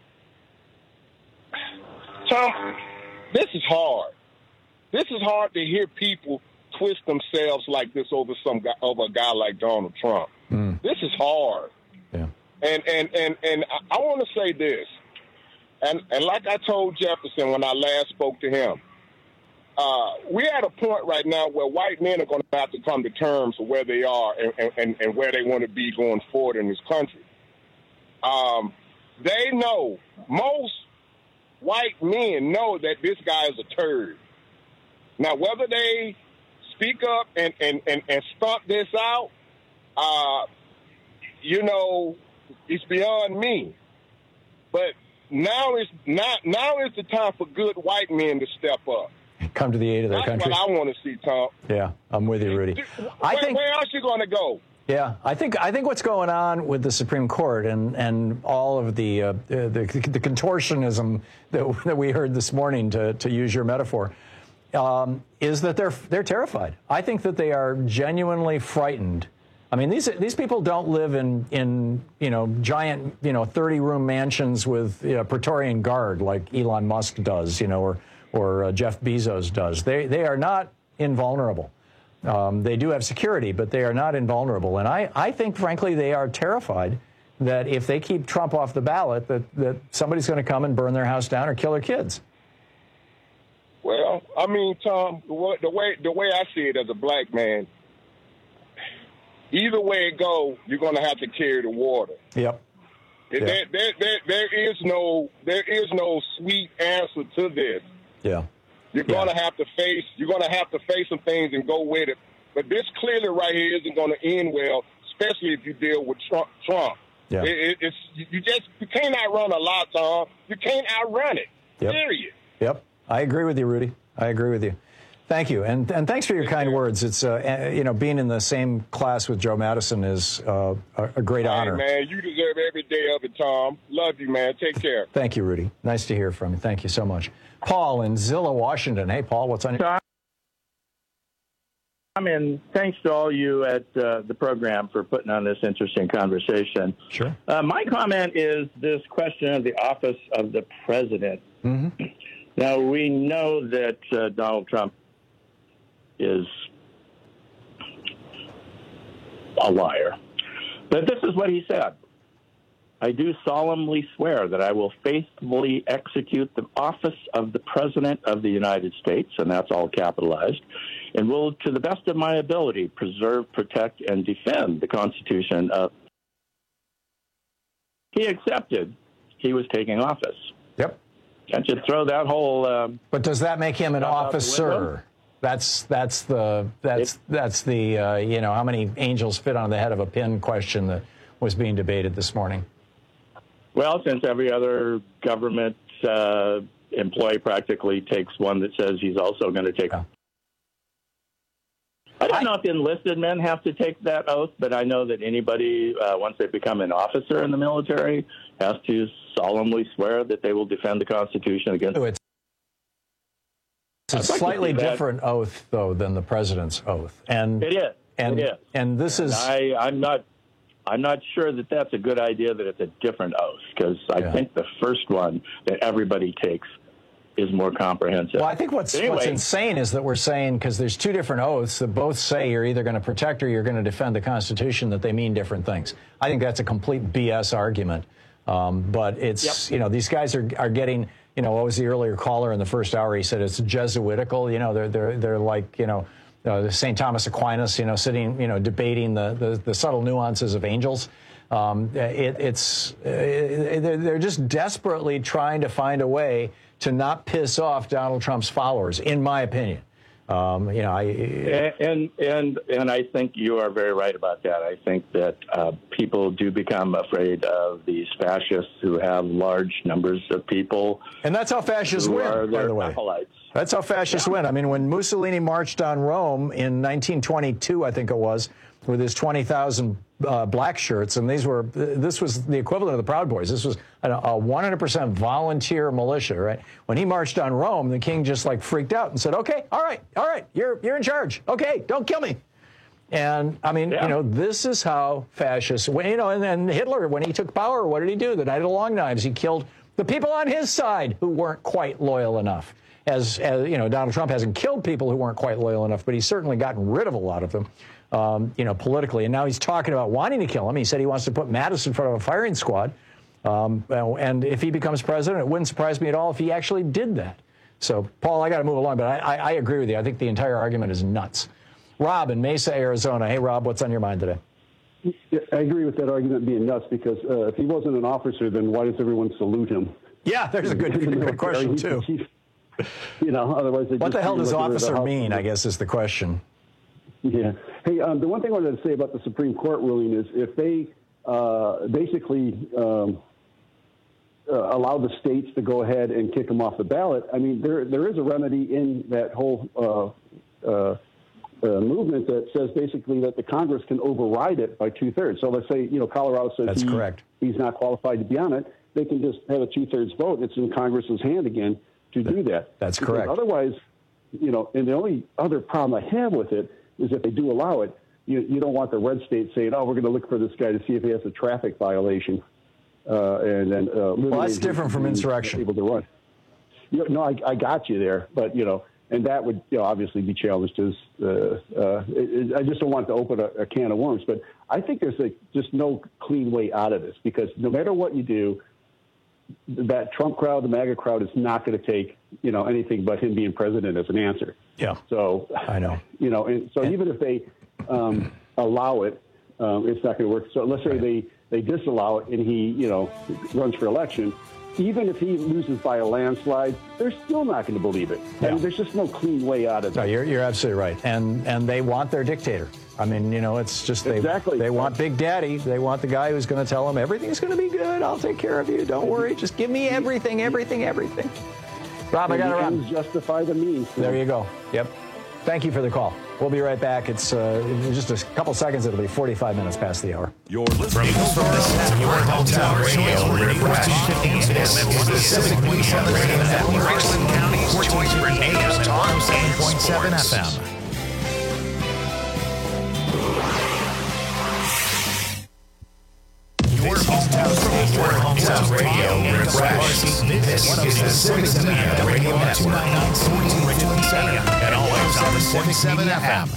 Tom, this is hard. This is hard to hear people twist themselves like this over some guy, over a guy like Donald Trump. Mm. This is hard. Yeah. And and and and I, I want to say this, and and like I told Jefferson when I last spoke to him, uh, we're at a point right now where white men are going to have to come to terms with where they are and, and, and where they want to be going forward in this country. Um, they know, most white men know that this guy is a turd. Now, whether they speak up and, and, and, and stomp this out, uh, you know, it's beyond me. But now is not now is the time for good white men to step up. Come to the aid of their That's country. what I want to see, Tom. Yeah, I'm with you, Rudy. I where, think. where else you going to go? Yeah, I think I think what's going on with the Supreme Court and, and all of the, uh, the the contortionism that, that we heard this morning, to, to use your metaphor, um, is that they're they're terrified. I think that they are genuinely frightened I mean, these these people don't live in, in you know, giant, you know, thirty-room mansions with you know, Praetorian Guard like Elon Musk does, you know, or, or uh, Jeff Bezos does. They, they are not invulnerable. Um, they do have security, but they are not invulnerable. And I, I think, frankly, they are terrified that if they keep Trump off the ballot, that, that somebody's going to come and burn their house down or kill their kids. Well, I mean, Tom, the way, the way the way I see it as a black man, either way it goes, you're going to have to carry the water. Yep. There, Yeah. there, there, there is no there is no sweet answer to this. Yeah. You're Yeah. going to have to face you're going to have to face some things and go with it. But this clearly right here isn't going to end well, especially if you deal with Trump. Trump. Yeah. It, it, it's you just you can't outrun a lot, Tom. You can't outrun it. Yep. Period. Yep. I agree with you, Rudy. I agree with you. Thank you. And and thanks for your kind words. It's, uh, you know, being in the same class with Joe Madison is uh, a, a great Hey, honor. man, you deserve every day of it, Tom. Love you, man. Take care. Thank you, Rudy. Nice to hear from you. Thank you so much. Paul in Zillow, Washington. Hey, Paul, what's on your... I mean, thanks to all you at uh, the program for putting on this interesting conversation. Sure. Uh, my comment is this question of the office of the president. Mm-hmm. Now, we know that uh, Donald Trump is a liar, but this is what he said. I do solemnly swear that I will faithfully execute the office of the President of the United States, and that's all capitalized, and will, to the best of my ability, preserve, protect, and defend the Constitution of... He accepted he was taking office. Yep. Can't you throw that whole... Um, but does that make him an out the officer? window? That's that's the that's it, that's the uh, you know, how many angels fit on the head of a pin question that was being debated this morning. Well, since every other government uh, employee practically takes one that says he's also going to take. Yeah. I don't know if enlisted men have to take that oath, but I know that anybody, uh, once they become an officer in the military, has to solemnly swear that they will defend the Constitution against. Oh, it's it's a like slightly different oath, though, than the president's oath, and it is. And it is. and this and is. I, I'm not. I'm not sure that that's a good idea. That it's a different oath, because I yeah. think the first one that everybody takes is more comprehensive. Well, I think what's, anyway, what's insane is that we're saying, because there's two different oaths that both say you're either going to protect or you're going to defend the Constitution, that they mean different things. I think that's a complete B S argument. Um, but it's, yep. you know, these guys are, are getting, you know, what was the earlier caller in the first hour? He said it's Jesuitical. You know, they're, they're, they're like, you know, uh, Saint Thomas Aquinas, you know, sitting, you know, debating the, the, the subtle nuances of angels. Um, it, it's, it, they're just desperately trying to find a way to not piss off Donald Trump's followers, in my opinion. Um, you know, I and and and I think you are very right about that. I think that uh, people do become afraid of these fascists who have large numbers of people, and that's how fascists win. By the way, acolytes. That's how fascists yeah. win. I mean, when Mussolini marched on Rome in nineteen twenty-two, I think it was, with his twenty thousand uh, black shirts, and these were this was the equivalent of the Proud Boys. This was a, a one hundred percent volunteer militia, right? When he marched on Rome, the king just like freaked out and said, "Okay, all right, all right, you're you're in charge. Okay, don't kill me." And I mean, yeah. you know, this is how fascists, you know, and then Hitler, when he took power, what did he do? The Night of the Long Knives. He killed the people on his side who weren't quite loyal enough. As, as you know, Donald Trump hasn't killed people who weren't quite loyal enough, but he's certainly gotten rid of a lot of them, um, you know, politically. And now he's talking about wanting to kill him. He said he wants to put Mattis in front of a firing squad. Um, and if he becomes president, it wouldn't surprise me at all if he actually did that. So, Paul, I got to move along, but I, I, I agree with you. I think the entire argument is nuts. Rob in Mesa, Arizona. Hey, Rob, what's on your mind today? I agree with that argument being nuts, because uh, if he wasn't an officer, then why does everyone salute him? Yeah, there's a good, good, good question, too. You know, otherwise they what just the hell does officer mean, I I guess, is the question. Yeah. Hey, um, the one thing I wanted to say about the Supreme Court ruling is if they uh, basically um, uh, allow the states to go ahead and kick them off the ballot, I mean, there there is a remedy in that whole uh, uh, uh, movement that says basically that the Congress can override it by two-thirds. So let's say, you know, Colorado says That's he, correct. he's not qualified to be on it. They can just have a two-thirds vote. It's in Congress's hand again to do that. That's because correct. Otherwise, you know, and the only other problem I have with it is if they do allow it, you, you don't want the red state saying, oh, we're going to look for this guy to see if he has a traffic violation. Uh, and then uh, well, that's different from insurrection. Able to run. You know, no, I, I got you there, but you know, and that would you know, obviously be challenged as. Uh, uh, it, it, I just don't want to open a, a can of worms, but I think there's a, just no clean way out of this because no matter what you do, that Trump crowd, the MAGA crowd, is not going to take you know anything but him being president as an answer. Yeah. So I know. You know, and so and, even if they um, allow it, um, it's not going to work. So let's say right. they. They disallow it, and he, you know, runs for election. Even if he loses by a landslide, they're still not going to believe it. Yeah. I mean, there's just no clean way out of it. No, you're you're absolutely right. And and they want their dictator. I mean, you know, it's just they exactly. they want Big Daddy. They want the guy who's going to tell them everything's going to be good. I'll take care of you. Don't worry. Just give me everything, everything, everything. Rob, and I got to run. Justify the means. There you go. Yep. Thank you for the call. We'll be right back. It's uh, in just a couple seconds. It'll be forty-five minutes past the hour. You're listening to your hometown radio. The Civic Media Radio, Richland County's choice for A M one oh seven point seven F M. Your hometown station, your hometown radio. Refresh. This is the Civic Media Radio two ninety-nine fourteen Richland Center and always on the seven point seven F M.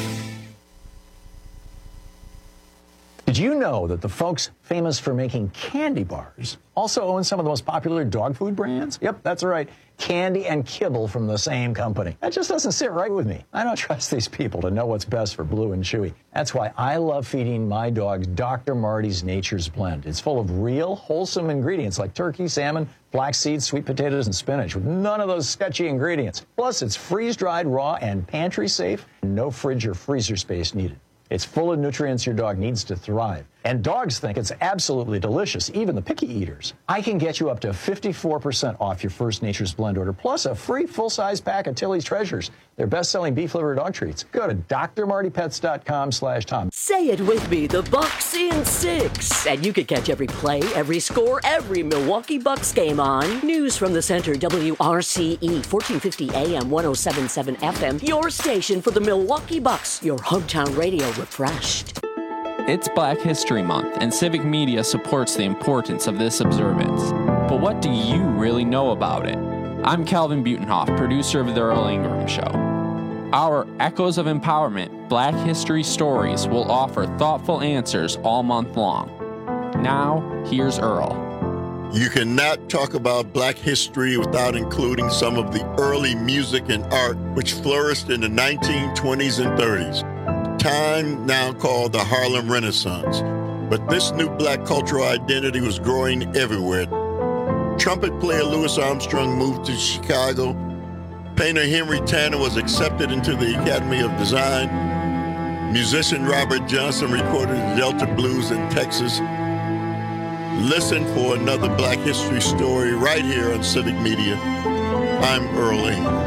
Did you know that the folks famous for making candy bars also own some of the most popular dog food brands? Yep, that's right. Candy and kibble from the same company. That just doesn't sit right with me. I don't trust these people to know what's best for Blue and Chewy. That's why I love feeding my dogs Doctor Marty's Nature's Blend. It's full of real, wholesome ingredients like turkey, salmon, flax seeds, sweet potatoes, and spinach with none of those sketchy ingredients. Plus, it's freeze-dried, raw, and pantry-safe, and no fridge or freezer space needed. It's full of nutrients your dog needs to thrive. And dogs think it's absolutely delicious, even the picky eaters. I can get you up to fifty-four percent off your first Nature's Blend order, plus a free full-size pack of Tilly's Treasures, their best-selling beef-liver dog treats. Go to D R marty pets dot com slash Tom. Say it with me, the Bucks in six. And you can catch every play, every score, every Milwaukee Bucks game on News from the Center, W R C E, fourteen fifty A M, one oh seven point seven F M, your station for the Milwaukee Bucks, your hometown radio refreshed. It's Black History Month, and Civic Media supports the importance of this observance. But what do you really know about it? I'm Calvin Butenhoff, producer of The Earl Ingram Show. Our Echoes of Empowerment Black History Stories will offer thoughtful answers all month long. Now, here's Earl. You cannot talk about Black history without including some of the early music and art which flourished in the nineteen twenties and thirties. Time now called the Harlem Renaissance, but this new black cultural identity was growing everywhere. Trumpet player Louis Armstrong moved to Chicago. Painter Henry Tanner was accepted into the Academy of Design. Musician Robert Johnson recorded the Delta Blues in Texas. Listen for another Black history story right here on Civic Media. I'm Earl Ingram.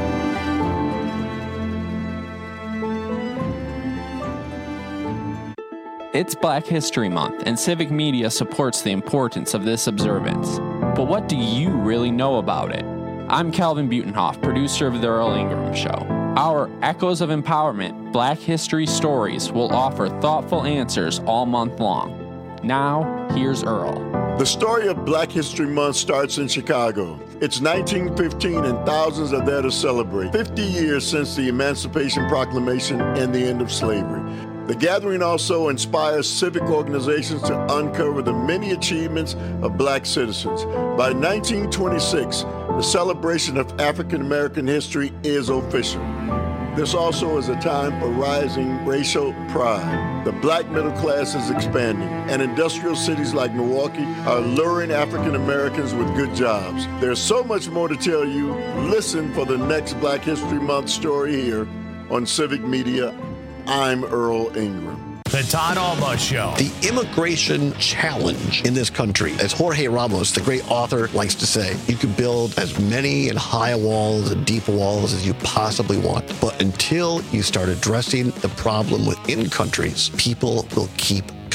It's Black History Month, and Civic Media supports the importance of this observance. But what do you really know about it? I'm Calvin Butenhoff, producer of The Earl Ingram Show. Our Echoes of Empowerment Black History Stories will offer thoughtful answers all month long. Now, here's Earl. The story of Black History Month starts in Chicago. It's nineteen fifteen and thousands are there to celebrate. fifty years since the Emancipation Proclamation and the end of slavery. The gathering also inspires civic organizations to uncover the many achievements of black citizens. By nineteen twenty-six, the celebration of African American history is official. This also is a time for rising racial pride. The black middle class is expanding, and industrial cities like Milwaukee are luring African Americans with good jobs. There's so much more to tell you. Listen for the next Black History Month story here on Civic Media. I'm Earl Ingram. The Todd Alba Show. The immigration challenge in this country, as Jorge Ramos, the great author, likes to say, you can build as many and high walls and deep walls as you possibly want. But until you start addressing the problem within countries, people will keep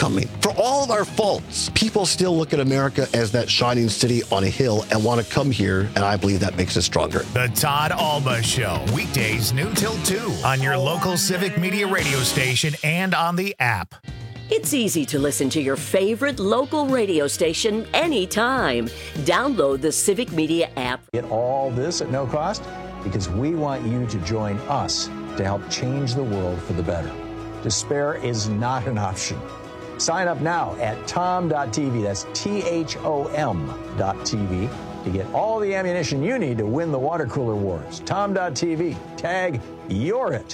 coming. For all of our faults, people still look at America as that shining city on a hill and want to come here, and I believe that makes us stronger. The Todd Alba Show, weekdays noon till two on your local Civic Media radio station and on the app. It's easy to listen to your favorite local radio station anytime. Download the Civic Media app. Get all this at no cost because we want you to join us to help change the world for the better. Despair is not an option. Sign up now at tom dot t v. That's T H O M dot T V to get all the ammunition you need to win the water cooler wars. tom dot T V. Tag You're It.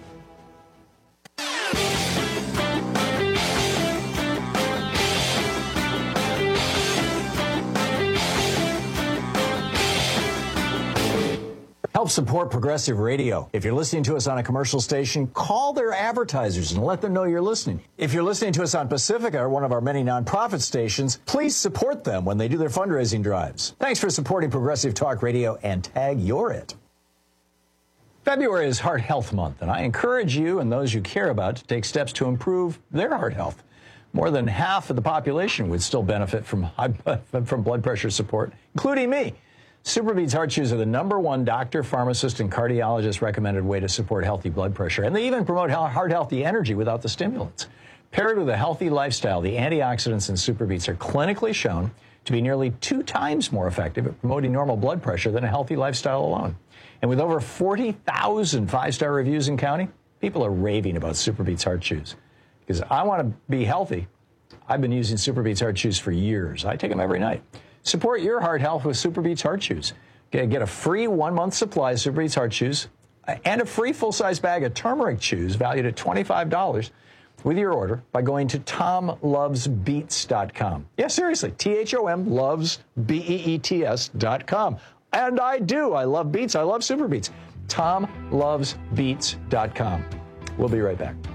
Help support Progressive Radio. If you're listening to us on a commercial station, call their advertisers and let them know you're listening. If you're listening to us on Pacifica or one of our many nonprofit stations, please support them when they do their fundraising drives. Thanks for supporting Progressive Talk Radio and tag You're It. February is Heart Health Month, and I encourage you and those you care about to take steps to improve their heart health. More than half of the population would still benefit from high, from blood pressure support, including me. SuperBeets Heart Chews are the number one doctor, pharmacist, and cardiologist recommended way to support healthy blood pressure. And they even promote heart healthy energy without the stimulants. Paired with a healthy lifestyle, the antioxidants in SuperBeets are clinically shown to be nearly two times more effective at promoting normal blood pressure than a healthy lifestyle alone. And with over forty thousand five-star reviews and counting, people are raving about SuperBeets Heart Chews. Because I want to be healthy. I've been using SuperBeets Heart Chews for years. I take them every night. Support your heart health with SuperBeets Heart Chews. Get a free one-month supply of SuperBeets Heart Chews and a free full-size bag of turmeric chews valued at twenty-five dollars with your order by going to tom loves beets dot com. Yeah, seriously, T H O M loves B E E T S dot com. And I do. I love beets. I love SuperBeets. tom loves beets dot com. We'll be right back.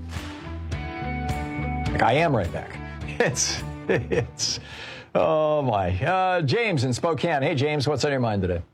I am right back. It's, it's... Oh, my. Uh, James in Spokane. Hey, James, what's on your mind today?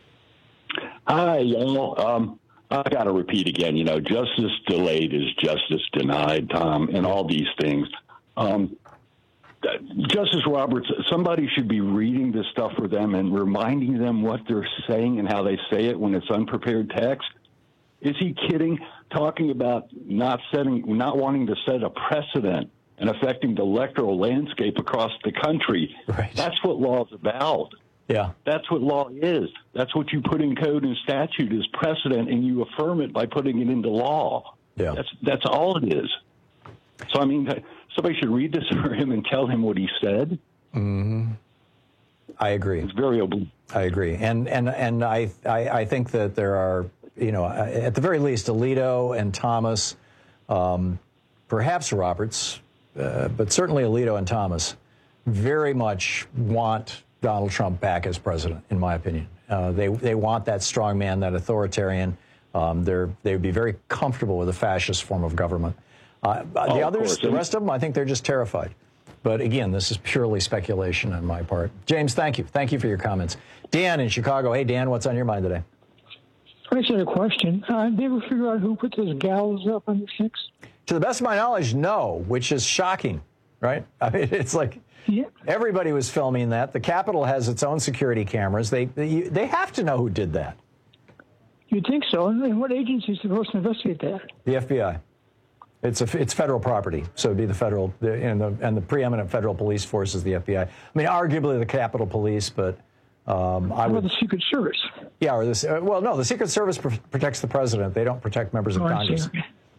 Hi, y'all. Um, I got to repeat again, you know, justice delayed is justice denied, Tom, and all these things. Um, Justice Roberts, somebody should be reading this stuff for them and reminding them what they're saying and how they say it when it's unprepared text. Is he kidding? Talking about not setting, not wanting to set a precedent and affecting the electoral landscape across the country. Right. That's what law is about. Yeah. That's what law is. That's what you put in code and statute is precedent, and you affirm it by putting it into law. Yeah. That's that's all it is. So, I mean, somebody should read this for him and tell him what he said. Mm-hmm. I agree. It's very oblique. I agree. And and and I, I I think that there are, you know, at the very least, Alito and Thomas, um, perhaps Roberts, uh, but certainly Alito and Thomas, very much want Donald Trump back as president, in my opinion. Uh, they they want that strong man, that authoritarian. Um, they're they would be very comfortable with a fascist form of government. Uh, oh, the others, course. the rest of them, I think they're just terrified. But again, this is purely speculation on my part. James, thank you. Thank you for your comments. Dan in Chicago. Hey, Dan, what's on your mind today? I just had a question. Uh, did they ever figure out who put those gallows up on the six? To the best of my knowledge, no, which is shocking, right? I mean, it's like yeah. everybody was filming that. The Capitol has its own security cameras. They, they they have to know who did that. You'd think so. And what agency is supposed to investigate that? The F B I. It's a, it's federal property, so it'd be the federal, the, and, the, and the preeminent federal police force is the F B I. I mean, arguably the Capitol Police, but um, I How would. about the Secret Service? Yeah, or this. Uh, well, no, the Secret Service pr- protects the president. They don't protect members of Oh, I Congress. see.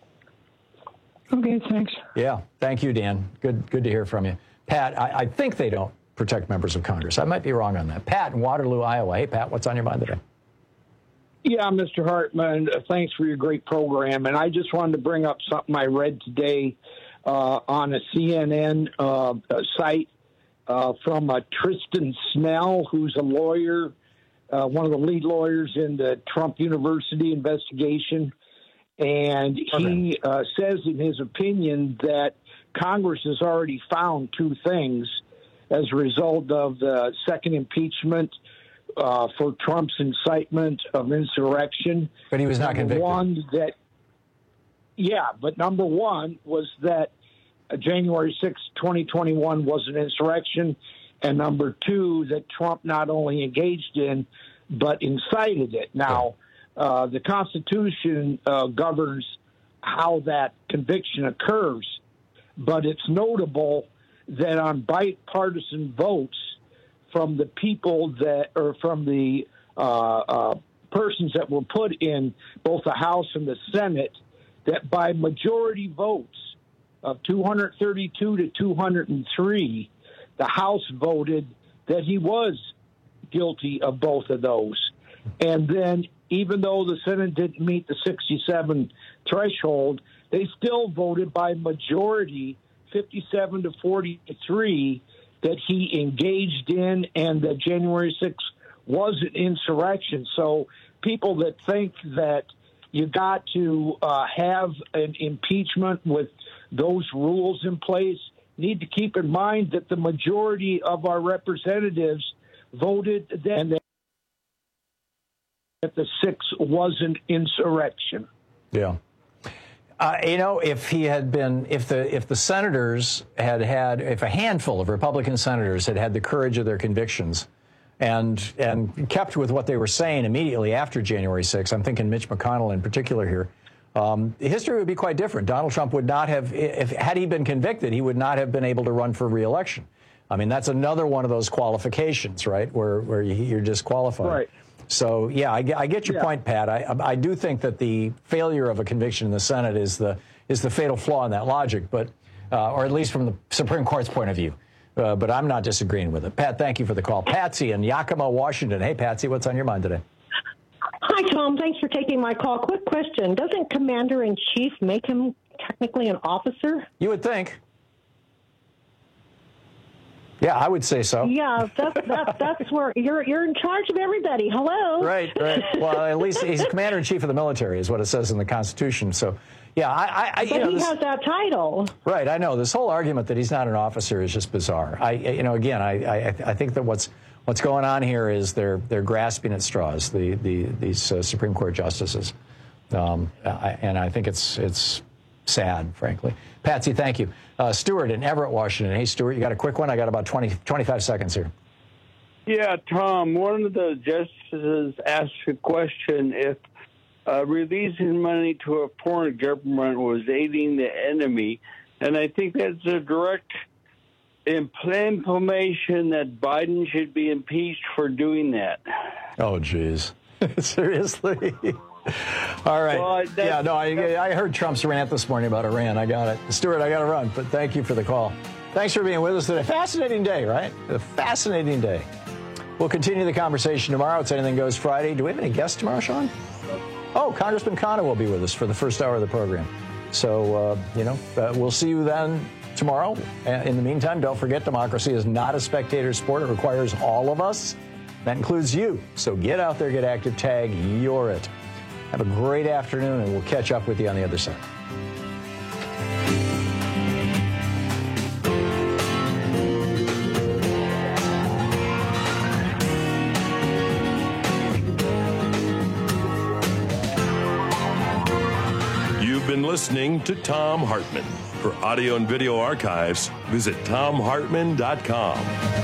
Okay. Okay, thanks. Yeah, thank you, Dan. Good, good to hear from you, Pat. I, I think they don't protect members of Congress. I might be wrong on that. Pat in Waterloo, Iowa. Hey, Pat, what's on your mind today? Yeah, Mister Hartman, uh, thanks for your great program. And I just wanted to bring up something I read today uh, on a C N N uh, site uh, from uh, Tristan Snell, who's a lawyer, uh, one of the lead lawyers in the Trump University investigation. And he uh, says in his opinion that Congress has already found two things as a result of the second impeachment Uh, for Trump's incitement of insurrection. But he was not number convicted. One, that, yeah, but number one was that uh, January sixth, twenty twenty-one was an insurrection, and number two, that Trump not only engaged in, but incited it. Now, uh, the Constitution uh, governs how that conviction occurs, but it's notable that on bipartisan votes from the people that, or from the uh, uh, persons that were put in both the House and the Senate, that by majority votes of two hundred thirty-two to two hundred three, the House voted that he was guilty of both of those. And then even though the Senate didn't meet the sixty-seven threshold, they still voted by majority, fifty-seven to forty-three, that he engaged in and that January sixth was an insurrection. So people that think that you got to uh, have an impeachment with those rules in place need to keep in mind that the majority of our representatives voted that, that the sixth was an insurrection. Yeah. Uh, you know, if he had been, if the if the senators had had, if a handful of Republican senators had had the courage of their convictions and and kept with what they were saying immediately after January sixth, I'm thinking Mitch McConnell in particular here, um, history would be quite different. Donald Trump would not have, if had he been convicted, he would not have been able to run for re-election. I mean, that's another one of those qualifications, right, where where you're disqualified. Right. So, yeah, I, I get your yeah. point, Pat. I, I do think that the failure of a conviction in the Senate is the is the fatal flaw in that logic, but uh, or at least from the Supreme Court's point of view. Uh, but I'm not disagreeing with it. Pat, thank you for the call. Patsy in Yakima, Washington. Hey, Patsy, what's on your mind today? Hi, Tom. Thanks for taking my call. Quick question. Doesn't Commander-in-Chief make him technically an officer? You would think. Yeah, I would say so. Yeah, that's that, that's where you're you're in charge of everybody. Hello. Right, right. Well, at least he's commander in chief of the military, is what it says in the Constitution. So, yeah, I, I you but know, he this, has that title. Right, I know. This whole argument that he's not an officer is just bizarre. I, you know, again, I, I, I think that what's what's going on here is they're they're grasping at straws. The the these uh, Supreme Court justices, um, I, and I think it's it's sad, frankly. Patsy, thank you. Uh, Stuart in Everett, Washington. Hey, Stuart, you got a quick one? I got about twenty, twenty-five seconds here. Yeah, Tom, one of the justices asked a question if uh, releasing money to a foreign government was aiding the enemy, and I think that's a direct implementation that Biden should be impeached for doing that. Oh, geez. Seriously? All right. Well, yeah, no, I, I heard Trump's rant this morning about Iran. I got it. Stuart, I got to run, but thank you for the call. Thanks for being with us today. Fascinating day, right? A fascinating day. We'll continue the conversation tomorrow. It's Anything Goes Friday. Do we have any guests tomorrow, Sean? Oh, Congressman Khanna will be with us for the first hour of the program. So, uh, you know, uh, we'll see you then tomorrow. In the meantime, don't forget, democracy is not a spectator sport. It requires all of us. That includes you. So get out there, get active, tag, you're it. Have a great afternoon, and we'll catch up with you on the other side. You've been listening to Thom Hartmann. For audio and video archives, visit thom hartmann dot com.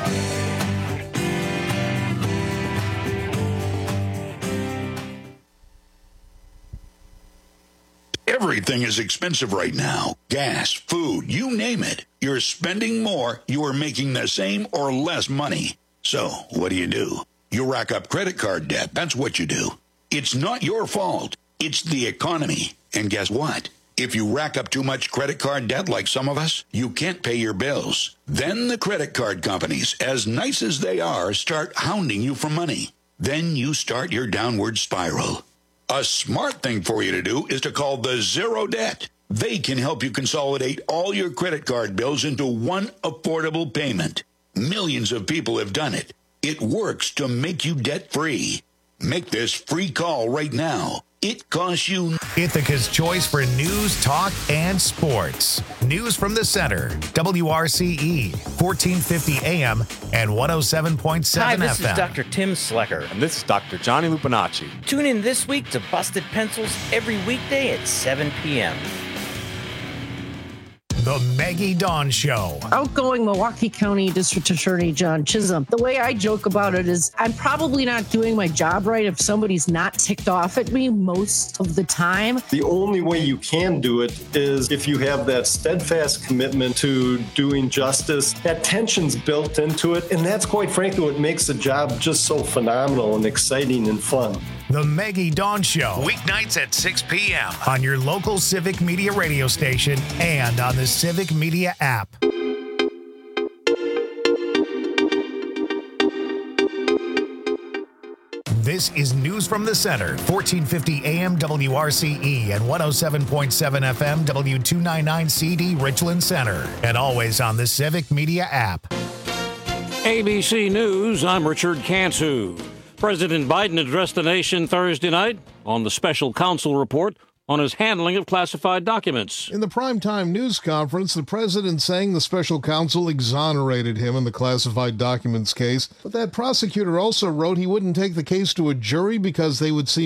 Everything is expensive right now. Gas, food, you name it. You're spending more, you are making the same or less money. So, what do you do? You rack up credit card debt. That's what you do. It's not your fault. It's the economy. And guess what? If you rack up too much credit card debt like some of us, you can't pay your bills. Then the credit card companies, as nice as they are, start hounding you for money. Then you start your downward spiral. A smart thing for you to do is to call the Zero Debt. They can help you consolidate all your credit card bills into one affordable payment. Millions of people have done it. It works to make you debt-free. Make this free call right now. It costs you... Ithaca's choice for news, talk, and sports. News from the center. W R C E, fourteen fifty A M and one oh seven point seven Hi, this F M. is Doctor Tim Slecker. And this is Doctor Johnny Lupinacci. Tune in this week to Busted Pencils every weekday at seven p.m. The Maggie Dawn Show. Outgoing Milwaukee County District Attorney John Chisholm. The way I joke about it is I'm probably not doing my job right if somebody's not ticked off at me most of the time. The only way you can do it is if you have that steadfast commitment to doing justice. That tension's built into it, and that's quite frankly what makes the job just so phenomenal and exciting and fun. The Maggie Dawn Show, weeknights at six p.m. on your local Civic Media radio station and on the Civic Media app. This is News from the Center, fourteen fifty A M W R C E and one oh seven point seven F M W two ninety-nine C D Richland Center, and always on the Civic Media app. A B C News, I'm Richard Cantu. President Biden addressed the nation Thursday night on the special counsel report on his handling of classified documents. In the primetime news conference, the president saying the special counsel exonerated him in the classified documents case, but that prosecutor also wrote he wouldn't take the case to a jury because they would see